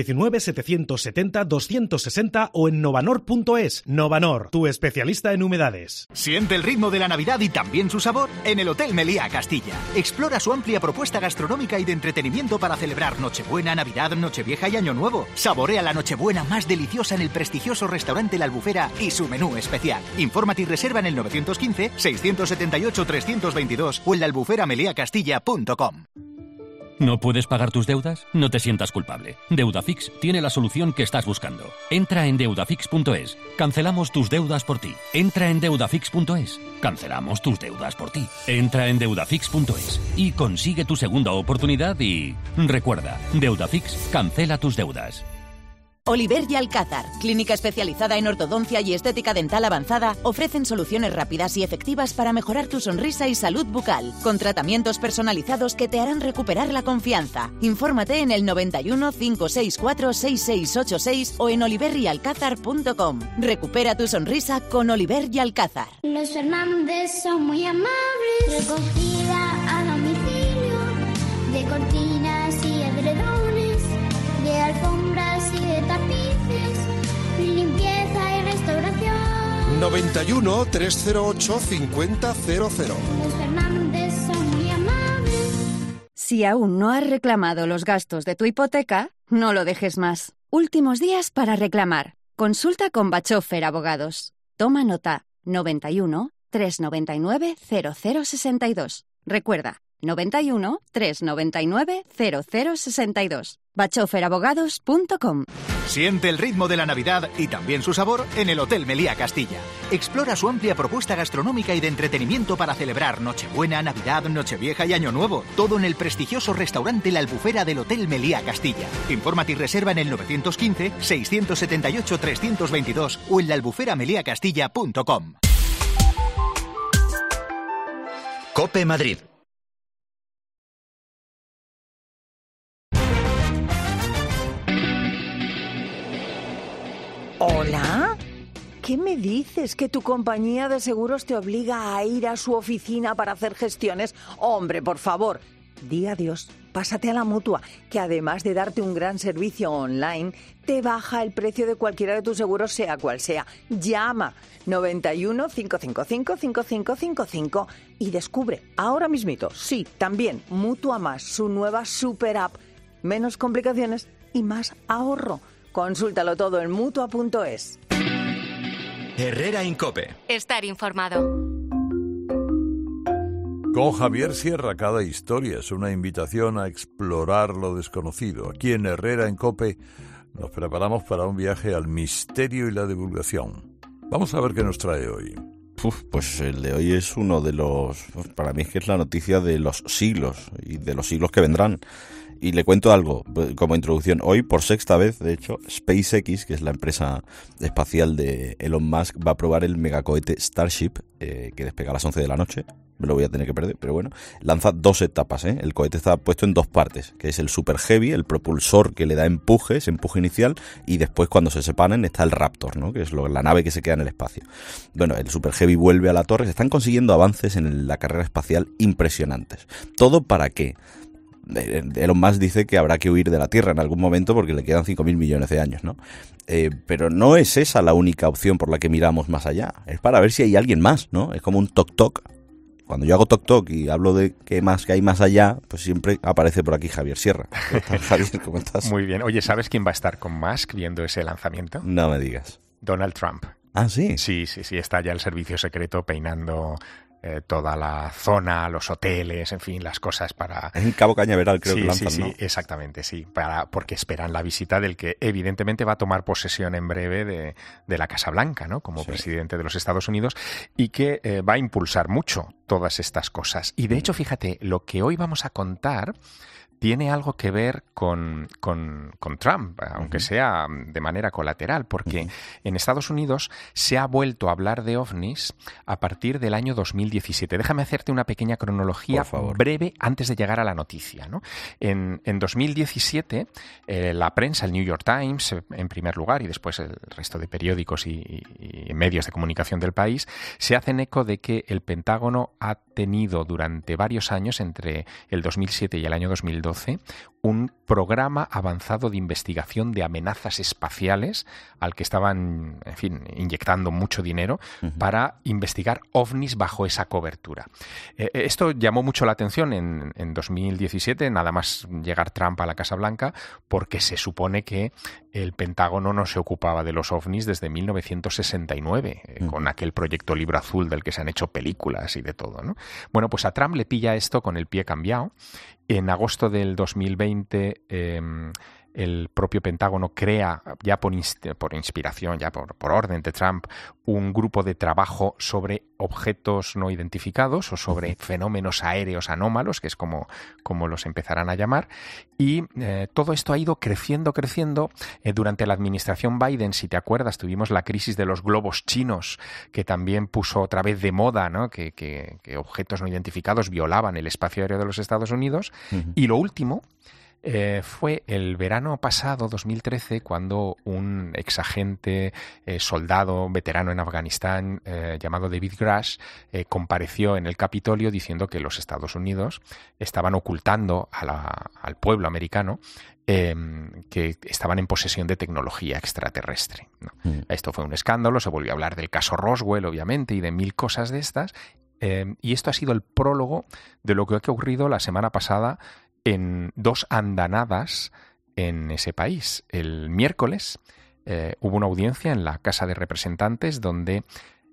919-770-260 o en novanor.es. Novanor, tu especialista en humedades. Siente el ritmo de la Navidad y también su sabor en el Hotel Meliá Castilla. Explora su amplia propuesta gastronómica y de entretenimiento para celebrar Nochebuena, Navidad, Nochevieja y Año Nuevo. Saborea la Nochebuena más deliciosa en el prestigioso restaurante La Albufera y su menú especial. Infórmate y reserva en el 915-678-322 o en laalbuferameliacastilla.com. ¿No puedes pagar tus deudas? No te sientas culpable. Deudafix tiene la solución que estás buscando. Entra en deudafix.es. Cancelamos tus deudas por ti. Entra en deudafix.es. Cancelamos tus deudas por ti. Entra en deudafix.es y consigue tu segunda oportunidad y... recuerda, Deudafix cancela tus deudas. Oliver y Alcázar, clínica especializada en ortodoncia y estética dental avanzada, ofrecen soluciones rápidas y efectivas para mejorar tu sonrisa y salud bucal, con tratamientos personalizados que te harán recuperar la confianza. Infórmate en el 91 564 6686 o en oliveryalcázar.com. Recupera tu sonrisa con Oliver y Alcázar. Los Fernández son muy amables, recogida a domicilio, de cortinas y edredones, de alfombras y de tapices, limpieza y restauración. 91 308 5000. Los Fernández son muy amables. Si aún no has reclamado los gastos de tu hipoteca, no lo dejes más. Últimos días para reclamar. Consulta con Bachofer Abogados. Toma nota. 91 399 0062. Recuerda, 91 399 0062. bachoferabogados.com. Siente el ritmo de la Navidad y también su sabor en el Hotel Meliá Castilla. Explora su amplia propuesta gastronómica y de entretenimiento para celebrar Nochebuena, Navidad, Nochevieja y Año Nuevo. Todo en el prestigioso restaurante La Albufera del Hotel Meliá Castilla. Infórmate y reserva en el 915-678-322 o en laalbuferameliacastilla.com. COPE Madrid. ¿Hola? ¿Qué me dices? ¿Que tu compañía de seguros te obliga a ir a su oficina para hacer gestiones? Hombre, por favor, di adiós. Pásate a la Mutua, que además de darte un gran servicio online, te baja el precio de cualquiera de tus seguros, sea cual sea. Llama 91 555 5555 y descubre ahora mismito, sí, también Mutua Más, su nueva super app. Menos complicaciones y más ahorro. Consúltalo todo en Mutua.es. Herrera en COPE. Estar informado. Con Javier Sierra, cada historia es una invitación a explorar lo desconocido. Aquí en Herrera en COPE nos preparamos para un viaje al misterio y la divulgación. Vamos a ver qué nos trae hoy. Pues el de hoy es uno de los... Para mí es que es la noticia de los siglos y de los siglos que vendrán. Y le cuento algo como introducción. Hoy, por sexta vez, de hecho, SpaceX, que es la empresa espacial de Elon Musk, va a probar el megacohete Starship, que despega a las 11 de la noche. Me lo voy a tener que perder, pero bueno. Lanza 2 etapas, ¿eh? El cohete está puesto en 2 partes, que es el Super Heavy, el propulsor que le da empuje, ese empuje inicial, y después cuando se separan está el Raptor, ¿no? Que es la nave que se queda en el espacio. Bueno, el Super Heavy vuelve a la Torre. Se están consiguiendo avances en la carrera espacial impresionantes. ¿Todo para qué? Elon Musk dice que habrá que huir de la Tierra en algún momento porque le quedan 5.000 millones de años, ¿no? Pero no es esa la única opción por la que miramos más allá. Es para ver si hay alguien más, ¿no? Es como un toc-toc. Cuando yo hago toc-toc y hablo de qué más que hay más allá, pues siempre aparece por aquí Javier Sierra. ¿Qué tal, Javier? ¿Cómo estás? Muy bien. Oye, ¿sabes quién va a estar con Musk viendo ese lanzamiento? No me digas. Donald Trump. ¿Ah, sí? Sí. Está ya el servicio secreto peinando toda la zona, los hoteles, en fin, las cosas para... En Cabo Cañaveral creo que lanzan, sí, ¿no? Exactamente, sí, porque esperan la visita del que evidentemente va a tomar posesión en breve de la Casa Blanca, ¿no? Como presidente de los Estados Unidos, y que va a impulsar mucho todas estas cosas. Y de hecho, fíjate, lo que hoy vamos a contar tiene algo que ver con Trump, aunque sea de manera colateral, porque en Estados Unidos se ha vuelto a hablar de ovnis a partir del año 2017. Déjame hacerte una pequeña cronología breve antes de llegar a la noticia, ¿no? En 2017, la prensa, el New York Times, en primer lugar, y después el resto de periódicos y medios de comunicación del país, se hacen eco de que el Pentágono ha tenido durante varios años, entre el 2007 y el año 2012, un programa avanzado de investigación de amenazas espaciales al que estaban, en fin, inyectando mucho dinero para investigar ovnis bajo esa cobertura. Esto llamó mucho la atención en 2017, nada más llegar Trump a la Casa Blanca, porque se supone que el Pentágono no se ocupaba de los ovnis desde 1969, con aquel proyecto Libro Azul del que se han hecho películas y de todo, ¿no? Bueno, pues a Trump le pilla esto con el pie cambiado. En agosto del 2020 el propio Pentágono crea, ya por inspiración, ya por orden de Trump, un grupo de trabajo sobre objetos no identificados o sobre fenómenos aéreos anómalos, que es como los empezarán a llamar. Y todo esto ha ido creciendo. Durante la administración Biden, si te acuerdas, tuvimos la crisis de los globos chinos, que también puso otra vez de moda, ¿no? que objetos no identificados violaban el espacio aéreo de los Estados Unidos. Y lo último fue el verano pasado, 2013, cuando un exagente soldado veterano en Afganistán llamado David Grush compareció en el Capitolio diciendo que los Estados Unidos estaban ocultando al pueblo americano que estaban en posesión de tecnología extraterrestre, ¿no? Esto fue un escándalo, se volvió a hablar del caso Roswell, obviamente, y de mil cosas de estas, y esto ha sido el prólogo de lo que ha ocurrido la semana pasada en dos andanadas en ese país. El miércoles hubo una audiencia en la Casa de Representantes donde,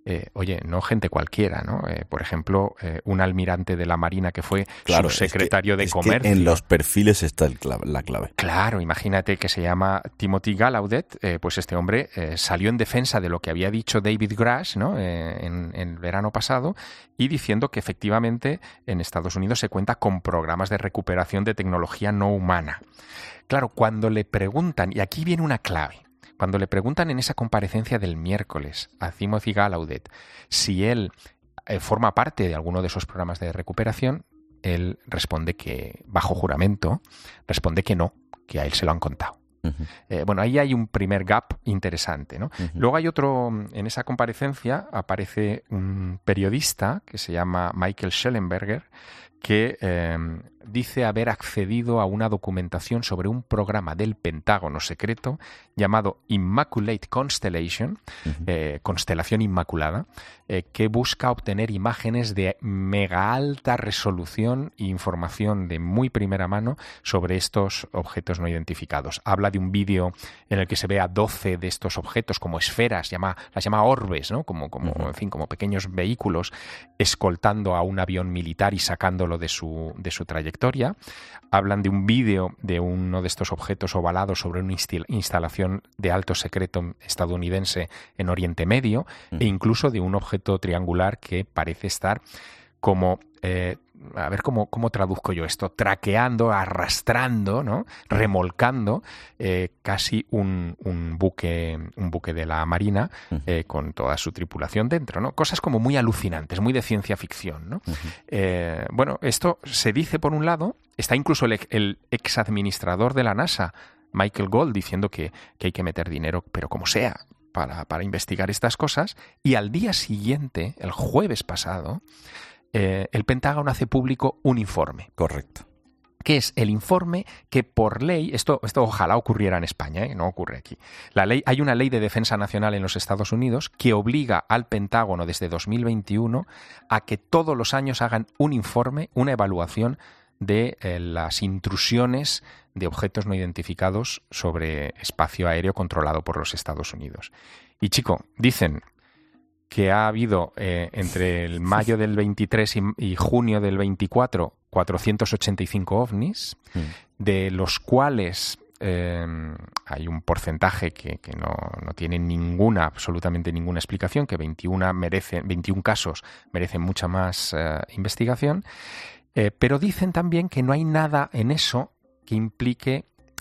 no gente cualquiera, ¿no? Por ejemplo, un almirante de la Marina que fue subsecretario de Comercio. Que en los perfiles está la clave. Claro, imagínate que se llama Timothy Gallaudet, pues este hombre salió en defensa de lo que había dicho David Grush, ¿no? En el verano pasado, y diciendo que efectivamente en Estados Unidos se cuenta con programas de recuperación de tecnología no humana. Claro, cuando le preguntan, y aquí viene una clave, cuando le preguntan en esa comparecencia del miércoles a Timothy Gallaudet si él forma parte de alguno de esos programas de recuperación, él responde que, bajo juramento, responde que no, que a él se lo han contado. Ahí hay un primer gap interesante, ¿no? Luego hay otro, en esa comparecencia aparece un periodista que se llama Michael Schellenberger, que dice haber accedido a una documentación sobre un programa del Pentágono secreto llamado Immaculate Constellation, Constelación Inmaculada, que busca obtener imágenes de mega alta resolución e información de muy primera mano sobre estos objetos no identificados. Habla de un vídeo en el que se ve a 12 de estos objetos como esferas, las llama orbes, ¿no? Como pequeños vehículos escoltando a un avión militar y sacándolo de su trayectoria. Hablan de un vídeo de uno de estos objetos ovalados sobre una instalación de alto secreto estadounidense en Oriente Medio, e incluso de un objeto triangular que parece estar como, a ver cómo traduzco yo esto, traqueando, arrastrando, ¿no? Remolcando casi un buque de la Marina con toda su tripulación dentro, ¿no? Cosas como muy alucinantes, muy de ciencia ficción, ¿no? Esto se dice por un lado, está incluso el exadministrador de la NASA, Michael Gold, diciendo que hay que meter dinero, pero como sea, para investigar estas cosas, y al día siguiente, el jueves pasado, el Pentágono hace público un informe. Correcto. que es el informe que por ley, esto ojalá ocurriera en España, no ocurre aquí. Hay una ley de defensa nacional en los Estados Unidos que obliga al Pentágono desde 2021 a que todos los años hagan un informe, una evaluación de las intrusiones de objetos no identificados sobre espacio aéreo controlado por los Estados Unidos. Y chico, dicen que ha habido entre el mayo del 23 y junio del 24 485 ovnis, de los cuales hay un porcentaje que no tiene absolutamente ninguna explicación, que 21 casos merecen mucha más investigación, pero dicen también que no hay nada en eso que implique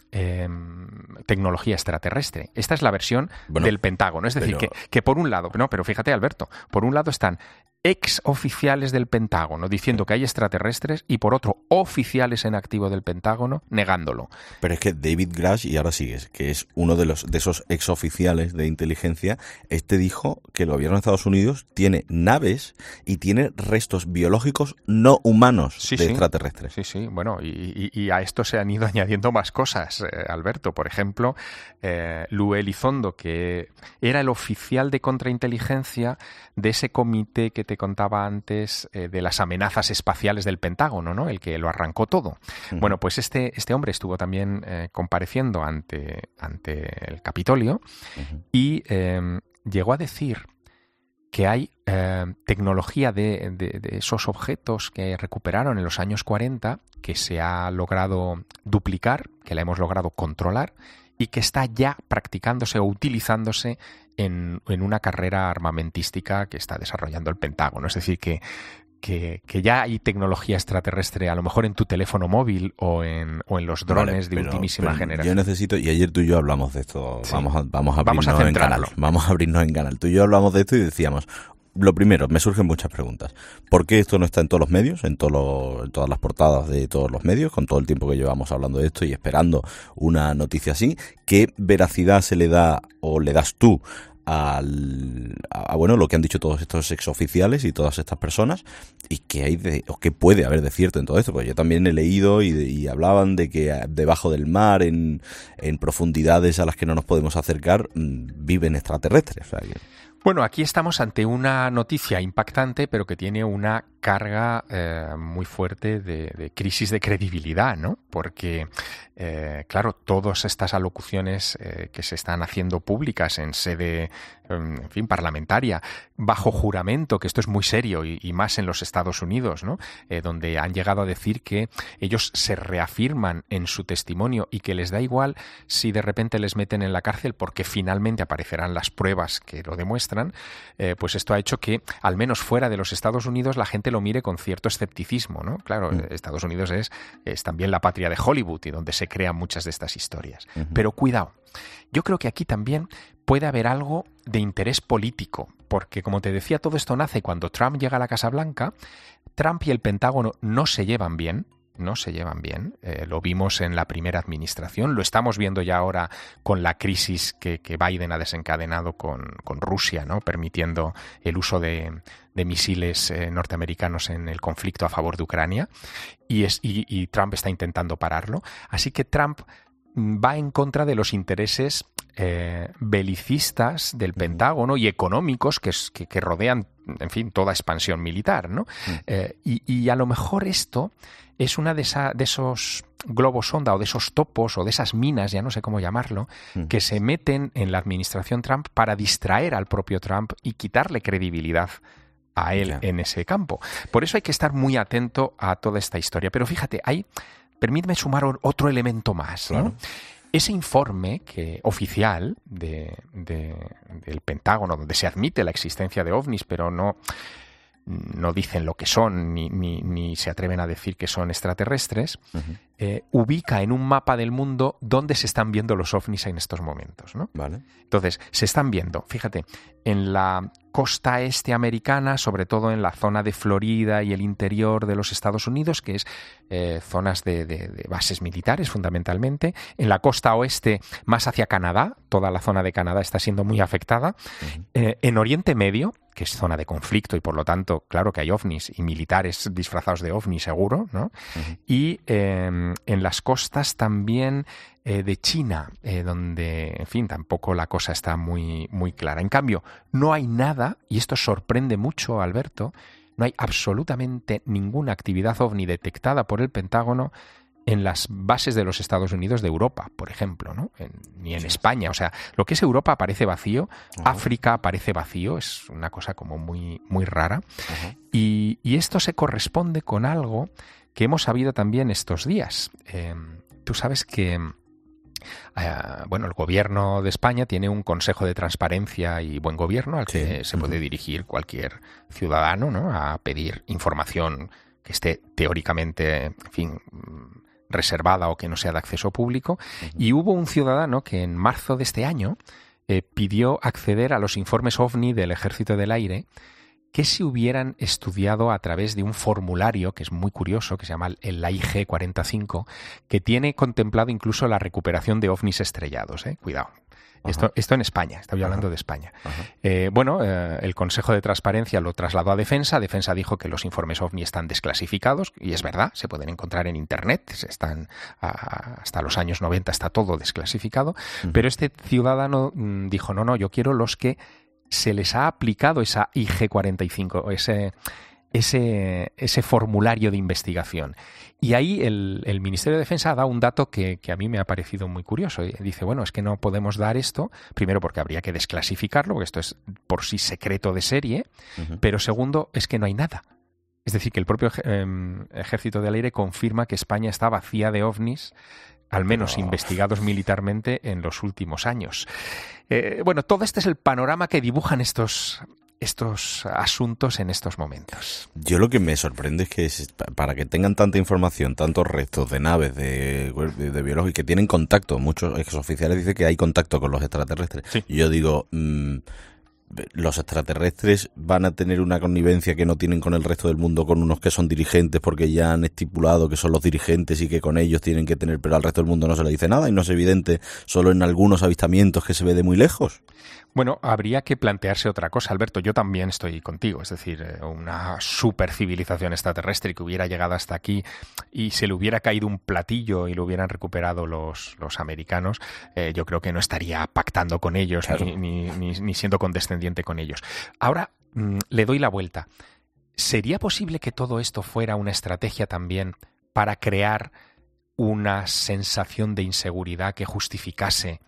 tecnología extraterrestre. Esta es la versión del Pentágono. Es decir, que por un lado, pero fíjate, Alberto, por un lado están ex oficiales del Pentágono diciendo que hay extraterrestres y por otro oficiales en activo del Pentágono negándolo. Pero es que David Grush, y ahora sigues, que es uno de esos ex oficiales de inteligencia, dijo que el gobierno de Estados Unidos tiene naves y tiene restos biológicos no humanos de extraterrestres. Sí, bueno, y a esto se han ido añadiendo más cosas, Alberto. Por ejemplo, Lue Elizondo, que era el oficial de contrainteligencia de ese comité que te contaba antes de las amenazas espaciales del Pentágono, ¿no? El que lo arrancó todo. Bueno, pues este hombre estuvo también compareciendo ante el Capitolio y llegó a decir que hay tecnología de esos objetos que recuperaron en los años 40 que se ha logrado duplicar, que la hemos logrado controlar y que está ya practicándose o utilizándose en una carrera armamentística que está desarrollando el Pentágono. Es decir, que ya hay tecnología extraterrestre a lo mejor en tu teléfono móvil o en los drones de ultimísima generación. Yo necesito, y ayer tú y yo hablamos de esto, vamos a abrirnos en canal. Tú y yo hablamos de esto y decíamos, lo primero, me surgen muchas preguntas. ¿Por qué esto no está en todos los medios, en todas las portadas de todos los medios, con todo el tiempo que llevamos hablando de esto y esperando una noticia así? ¿Qué veracidad se le da o le das tú a lo que han dicho todos estos exoficiales y todas estas personas, y qué hay o qué puede haber de cierto en todo esto? Porque yo también he leído y hablaban de que debajo del mar, en profundidades a las que no nos podemos acercar, viven extraterrestres. O sea, bueno, aquí estamos ante una noticia impactante, pero que tiene una carga muy fuerte de crisis de credibilidad, ¿no? Porque, claro, todas estas alocuciones que se están haciendo públicas en sede, en fin, parlamentaria, bajo juramento, que esto es muy serio y más en los Estados Unidos, ¿no? Donde han llegado a decir que ellos se reafirman en su testimonio y que les da igual si de repente les meten en la cárcel porque finalmente aparecerán las pruebas que lo demuestran, pues esto ha hecho que, al menos fuera de los Estados Unidos, la gente lo mire con cierto escepticismo, ¿no? Claro, Estados Unidos es también la patria de Hollywood y donde se crean muchas de estas historias. Pero cuidado, yo creo que aquí también puede haber algo de interés político, porque, como te decía, todo esto nace cuando Trump llega a la Casa Blanca. Trump y el Pentágono no se llevan bien. Lo vimos en la primera administración, lo estamos viendo ya ahora con la crisis que Biden ha desencadenado con Rusia, ¿no? Permitiendo el uso de misiles norteamericanos en el conflicto a favor de Ucrania, y Trump está intentando pararlo. Así que Trump va en contra de los intereses belicistas del Pentágono y económicos que rodean, en fin, toda expansión militar, ¿no? Y a lo mejor esto es una de esos globos sonda o de esos topos o de esas minas, ya no sé cómo llamarlo, que se meten en la administración Trump para distraer al propio Trump y quitarle credibilidad a él en ese campo. Por eso hay que estar muy atento a toda esta historia. Pero fíjate, permíteme sumar otro elemento más, ¿no? Claro. Ese informe oficial del Pentágono, donde se admite la existencia de ovnis, pero no dicen lo que son ni se atreven a decir que son extraterrestres, ubica en un mapa del mundo dónde se están viendo los ovnis en estos momentos, ¿no? Vale. Entonces, se están viendo, fíjate, en la costa este americana, sobre todo en la zona de Florida y el interior de los Estados Unidos, que es zonas de bases militares fundamentalmente. En la costa oeste, más hacia Canadá, toda la zona de Canadá está siendo muy afectada. En Oriente Medio, que es zona de conflicto y por lo tanto, claro que hay ovnis y militares disfrazados de ovnis seguro, ¿no? Y en en las costas también de China, donde, en fin, tampoco la cosa está muy, muy clara. En cambio, no hay nada, y esto sorprende mucho, Alberto, no hay absolutamente ninguna actividad OVNI detectada por el Pentágono en las bases de los Estados Unidos de Europa, por ejemplo, ¿no? Ni en España. O sea, lo que es Europa aparece vacío, África aparece vacío, es una cosa como muy, muy rara. Y esto se corresponde con algo que hemos sabido también estos días. Tú sabes que el gobierno de España tiene un Consejo de Transparencia y Buen Gobierno al que se puede dirigir cualquier ciudadano, ¿no?, a pedir información que esté teóricamente, en fin, reservada o que no sea de acceso público. Y hubo un ciudadano que en marzo de este año pidió acceder a los informes OVNI del Ejército del Aire que se hubieran estudiado a través de un formulario que es muy curioso, que se llama el IG-45, que tiene contemplado incluso la recuperación de ovnis estrellados. Cuidado. Esto en España, estoy hablando de España. El Consejo de Transparencia lo trasladó a Defensa. Defensa dijo que los informes OVNI están desclasificados, y es verdad, se pueden encontrar en Internet, están hasta los años 90 está todo desclasificado, pero este ciudadano dijo, no, yo quiero los que se les ha aplicado esa IG-45, ese formulario de investigación. Y ahí el Ministerio de Defensa ha dado un dato que a mí me ha parecido muy curioso. Dice, bueno, es que no podemos dar esto, primero porque habría que desclasificarlo, porque esto es por sí secreto de serie, pero segundo, es que no hay nada. Es decir, que el propio Ejército del Aire confirma que España está vacía de ovnis, al menos investigados militarmente en los últimos años. Todo este es el panorama que dibujan estos asuntos en estos momentos. Yo lo que me sorprende es que para que tengan tanta información, tantos restos de naves, de biológicos, que tienen contacto, muchos exoficiales dicen que hay contacto con los extraterrestres. Sí. Y yo digo, los extraterrestres van a tener una connivencia que no tienen con el resto del mundo, con unos que son dirigentes porque ya han estipulado que son los dirigentes y que con ellos tienen que tener, pero al resto del mundo no se le dice nada y no es evidente solo en algunos avistamientos que se ve de muy lejos. Bueno, habría que plantearse otra cosa, Alberto. Yo también estoy contigo. Es decir, una supercivilización extraterrestre que hubiera llegado hasta aquí y se le hubiera caído un platillo y lo hubieran recuperado los americanos, yo creo que no estaría pactando con ellos, claro, ni siendo condescendiente con ellos. Ahora le doy la vuelta. ¿Sería posible que todo esto fuera una estrategia también para crear una sensación de inseguridad que justificase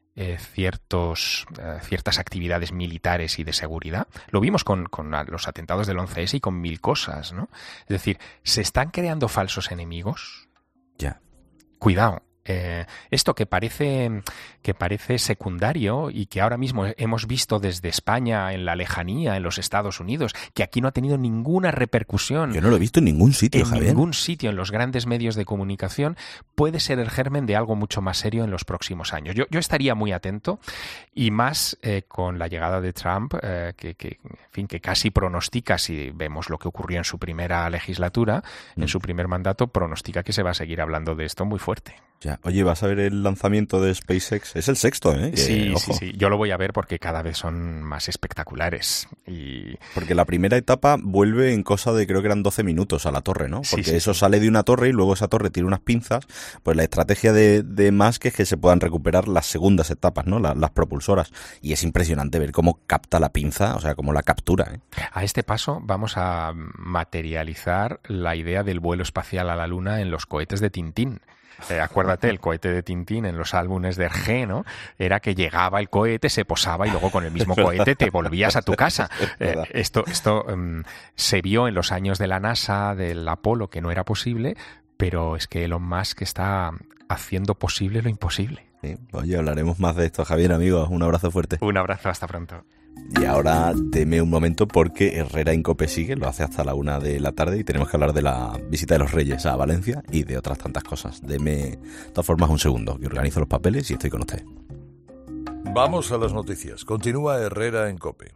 ciertas actividades militares y de seguridad? Lo vimos con los atentados del 11S y con mil cosas, ¿no? Es decir, ¿se están creando falsos enemigos? Ya. Cuidado. Esto que parece secundario y que ahora mismo hemos visto desde España en la lejanía, en los Estados Unidos, que aquí no ha tenido ninguna repercusión. Yo no lo he visto en ningún sitio, Javier. En ningún sitio, en los grandes medios de comunicación, puede ser el germen de algo mucho más serio en los próximos años. Yo estaría muy atento, y más con la llegada de Trump, que casi pronostica, si vemos lo que ocurrió en su primera legislatura, en su primer mandato, pronostica que se va a seguir hablando de esto muy fuerte. Ya. Oye, ¿vas a ver el lanzamiento de SpaceX? Es el sexto, ¿eh? Sí. Yo lo voy a ver porque cada vez son más espectaculares. Porque la primera etapa vuelve en cosa de, creo que eran 12 minutos a la torre, ¿no? Porque eso sale de una torre y luego esa torre tiene unas pinzas. Pues la estrategia de Musk es que se puedan recuperar las segundas etapas, ¿no? Las propulsoras. Y es impresionante ver cómo capta la pinza, o sea, cómo la captura, ¿eh? A este paso vamos a materializar la idea del vuelo espacial a la Luna en los cohetes de Tintín. Acuérdate, el cohete de Tintín en los álbumes de Hergé, ¿no? Era que llegaba el cohete, se posaba y luego con el mismo cohete te volvías a tu casa. Esto se vio en los años de la NASA, del Apolo, que no era posible, pero es que Elon Musk está haciendo posible lo imposible. Sí. Oye, hablaremos más de esto, Javier, amigos. Un abrazo fuerte. Un abrazo, hasta pronto. Y ahora deme un momento porque Herrera en COPE sigue, lo hace hasta la 1 de la tarde y tenemos que hablar de la visita de los Reyes a Valencia y de otras tantas cosas. Deme, de todas formas, un segundo, que organizo los papeles y estoy con usted. Vamos a las noticias. Continúa Herrera en COPE.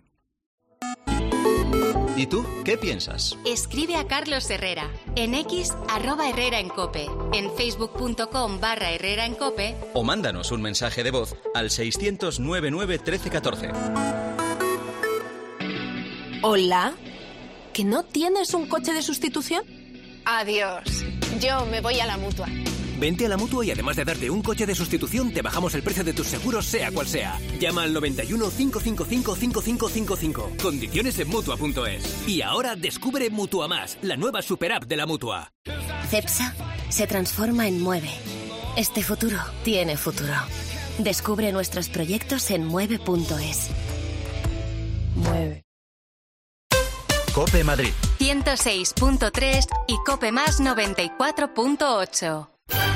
¿Y tú qué piensas? Escribe a Carlos Herrera en X @Herrera en COPE, en facebook.com/Herrera en COPE, o mándanos un mensaje de voz al 600-99 1314. Hola, ¿que no tienes un coche de sustitución? Adiós, yo me voy a la Mutua. Vente a la Mutua y además de darte un coche de sustitución, te bajamos el precio de tus seguros sea cual sea. Llama al 91 555 5555. Condiciones en Mutua.es. Y ahora descubre Mutua Más, la nueva super app de la Mutua. CEPSA se transforma en Mueve. Este futuro tiene futuro. Descubre nuestros proyectos en mueve.es. Mueve. COPE Madrid 106.3 y COPE Más 94.8.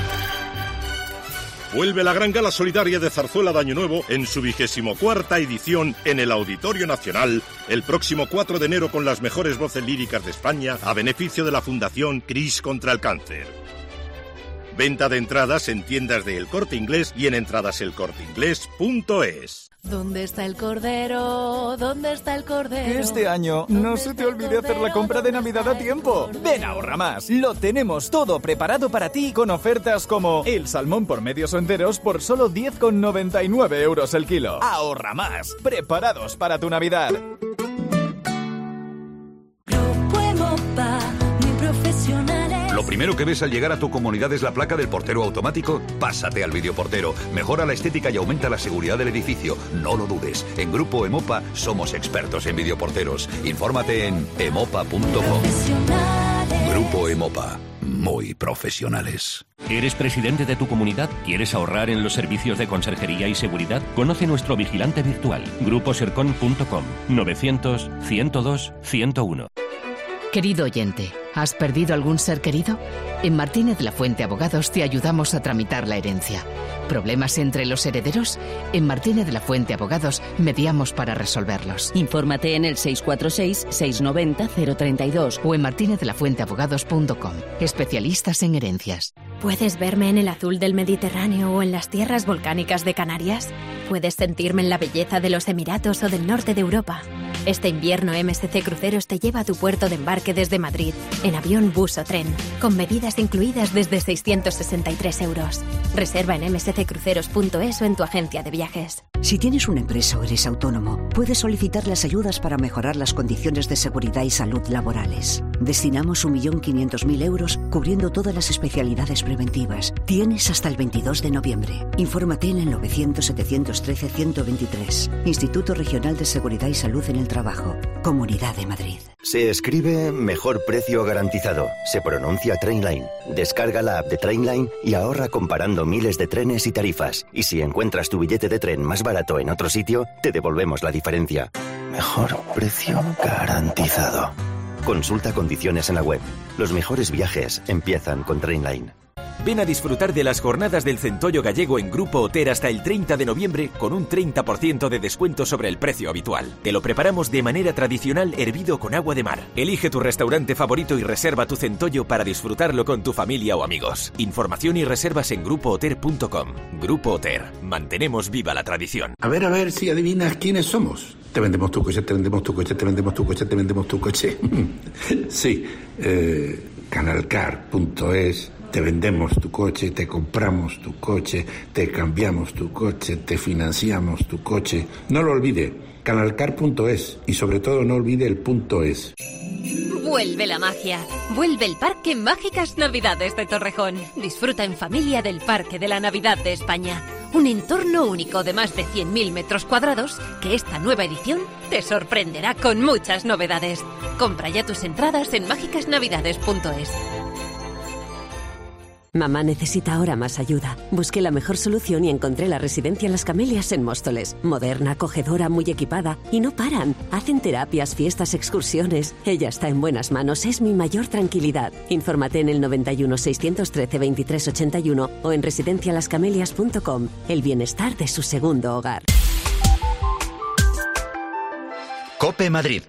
Vuelve la gran gala solidaria de Zarzuela de Año Nuevo en su 24ª edición en el Auditorio Nacional el próximo 4 de enero con las mejores voces líricas de España a beneficio de la Fundación CRIS contra el cáncer. Venta de entradas en tiendas de El Corte Inglés y en entradaselcorteinglés.es. ¿Dónde está el cordero? ¿Dónde está el cordero? Que este año no se te olvide hacer la compra de Navidad a tiempo. Ven a Ahorra Más. Lo tenemos todo preparado para ti con ofertas como el salmón por medios o enteros por solo 10,99 euros el kilo. Ahorra Más. Preparados para tu Navidad. Grupo Emopa, muy profesionales. Lo primero que ves al llegar a tu comunidad es la placa del portero automático. Pásate al videoportero. Mejora la estética y aumenta la seguridad del edificio. No lo dudes. En Grupo Emopa somos expertos en videoporteros. Infórmate en emopa.com. Grupo Emopa. Muy profesionales. ¿Eres presidente de tu comunidad? ¿Quieres ahorrar en los servicios de conserjería y seguridad? Conoce nuestro vigilante virtual. gruposercon.com 900 102 101. Querido oyente, ¿has perdido algún ser querido? En Martínez La Fuente Abogados te ayudamos a tramitar la herencia. ¿Problemas entre los herederos? En Martínez La Fuente Abogados mediamos para resolverlos. Infórmate en el 646-690-032 o en martinezlafuenteabogados.com. Especialistas en herencias. ¿Puedes verme en el azul del Mediterráneo o en las tierras volcánicas de Canarias? ¿Puedes sentirme en la belleza de los Emiratos o del norte de Europa? Este invierno MSC Cruceros te lleva a tu puerto de embarque desde Madrid, en avión, bus o tren, con medidas incluidas desde 663 euros. Reserva en msccruceros.es o en tu agencia de viajes. Si tienes una empresa o eres autónomo, puedes solicitar las ayudas para mejorar las condiciones de seguridad y salud laborales. Destinamos 1.500.000 euros cubriendo todas las especialidades preventivas. Tienes hasta el 22 de noviembre. Infórmate en el 900-713-123. Instituto Regional de Seguridad y Salud en el Trabajo. Comunidad de Madrid. Se escribe mejor precio garantizado. Se pronuncia Trainline. Descarga la app de Trainline y ahorra comparando miles de trenes y tarifas. Y si encuentras tu billete de tren más barato en otro sitio, te devolvemos la diferencia. Mejor precio garantizado. Consulta condiciones en la web. Los mejores viajes empiezan con Trainline. Ven a disfrutar de las jornadas del Centollo Gallego en Grupo Oter hasta el 30 de noviembre con un 30% de descuento sobre el precio habitual. Te lo preparamos de manera tradicional hervido con agua de mar. Elige tu restaurante favorito y reserva tu centollo para disfrutarlo con tu familia o amigos. Información y reservas en grupooter.com. Grupo Oter. Mantenemos viva la tradición. A ver si adivinas quiénes somos. Te vendemos tu coche, te vendemos tu coche, te vendemos tu coche, te vendemos tu coche. Sí, canalcar.es. Te vendemos tu coche, te compramos tu coche, te cambiamos tu coche, te financiamos tu coche. No lo olvide, canalcar.es y sobre todo no olvide el .es. Vuelve la magia. Vuelve el Parque Mágicas Navidades de Torrejón. Disfruta en familia del Parque de la Navidad de España. Un entorno único de más de 100.000 metros cuadrados que esta nueva edición te sorprenderá con muchas novedades. Compra ya tus entradas en mágicasnavidades.es. Mamá necesita ahora más ayuda. Busqué la mejor solución y encontré la residencia Las Camelias en Móstoles. Moderna, acogedora, muy equipada. Y no paran. Hacen terapias, fiestas, excursiones. Ella está en buenas manos. Es mi mayor tranquilidad. Infórmate en el 91 613 23 81 o en residencialascamelias.com. El bienestar de su segundo hogar. COPE Madrid.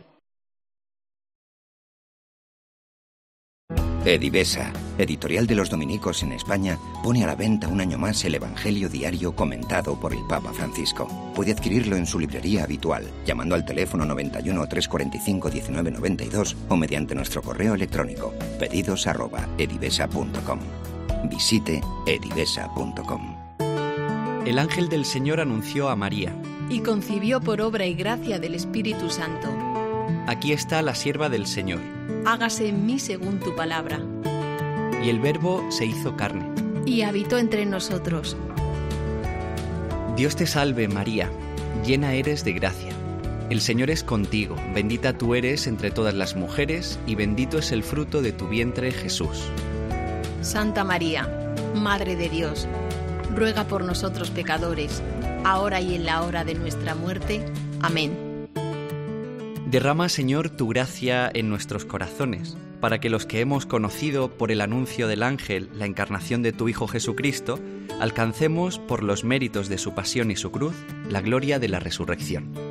Edivesa, editorial de los dominicos en España, pone a la venta un año más el Evangelio diario comentado por el Papa Francisco. Puede adquirirlo en su librería habitual, llamando al teléfono 91 345 1992 o mediante nuestro correo electrónico pedidos@edivesa.com. Visite edivesa.com. El ángel del Señor anunció a María. Y concibió por obra y gracia del Espíritu Santo. Aquí está la sierva del Señor. Hágase en mí según tu palabra. Y el Verbo se hizo carne. y habitó entre nosotros. Dios te salve, María, llena eres de gracia. El Señor es contigo, bendita tú eres entre todas las mujeres, y bendito es el fruto de tu vientre, Jesús. Santa María, Madre de Dios, ruega por nosotros pecadores, ahora y en la hora de nuestra muerte. Amén. Derrama, Señor, tu gracia en nuestros corazones, para que los que hemos conocido por el anuncio del ángel la encarnación de tu Hijo Jesucristo, alcancemos, por los méritos de su pasión y su cruz, la gloria de la resurrección.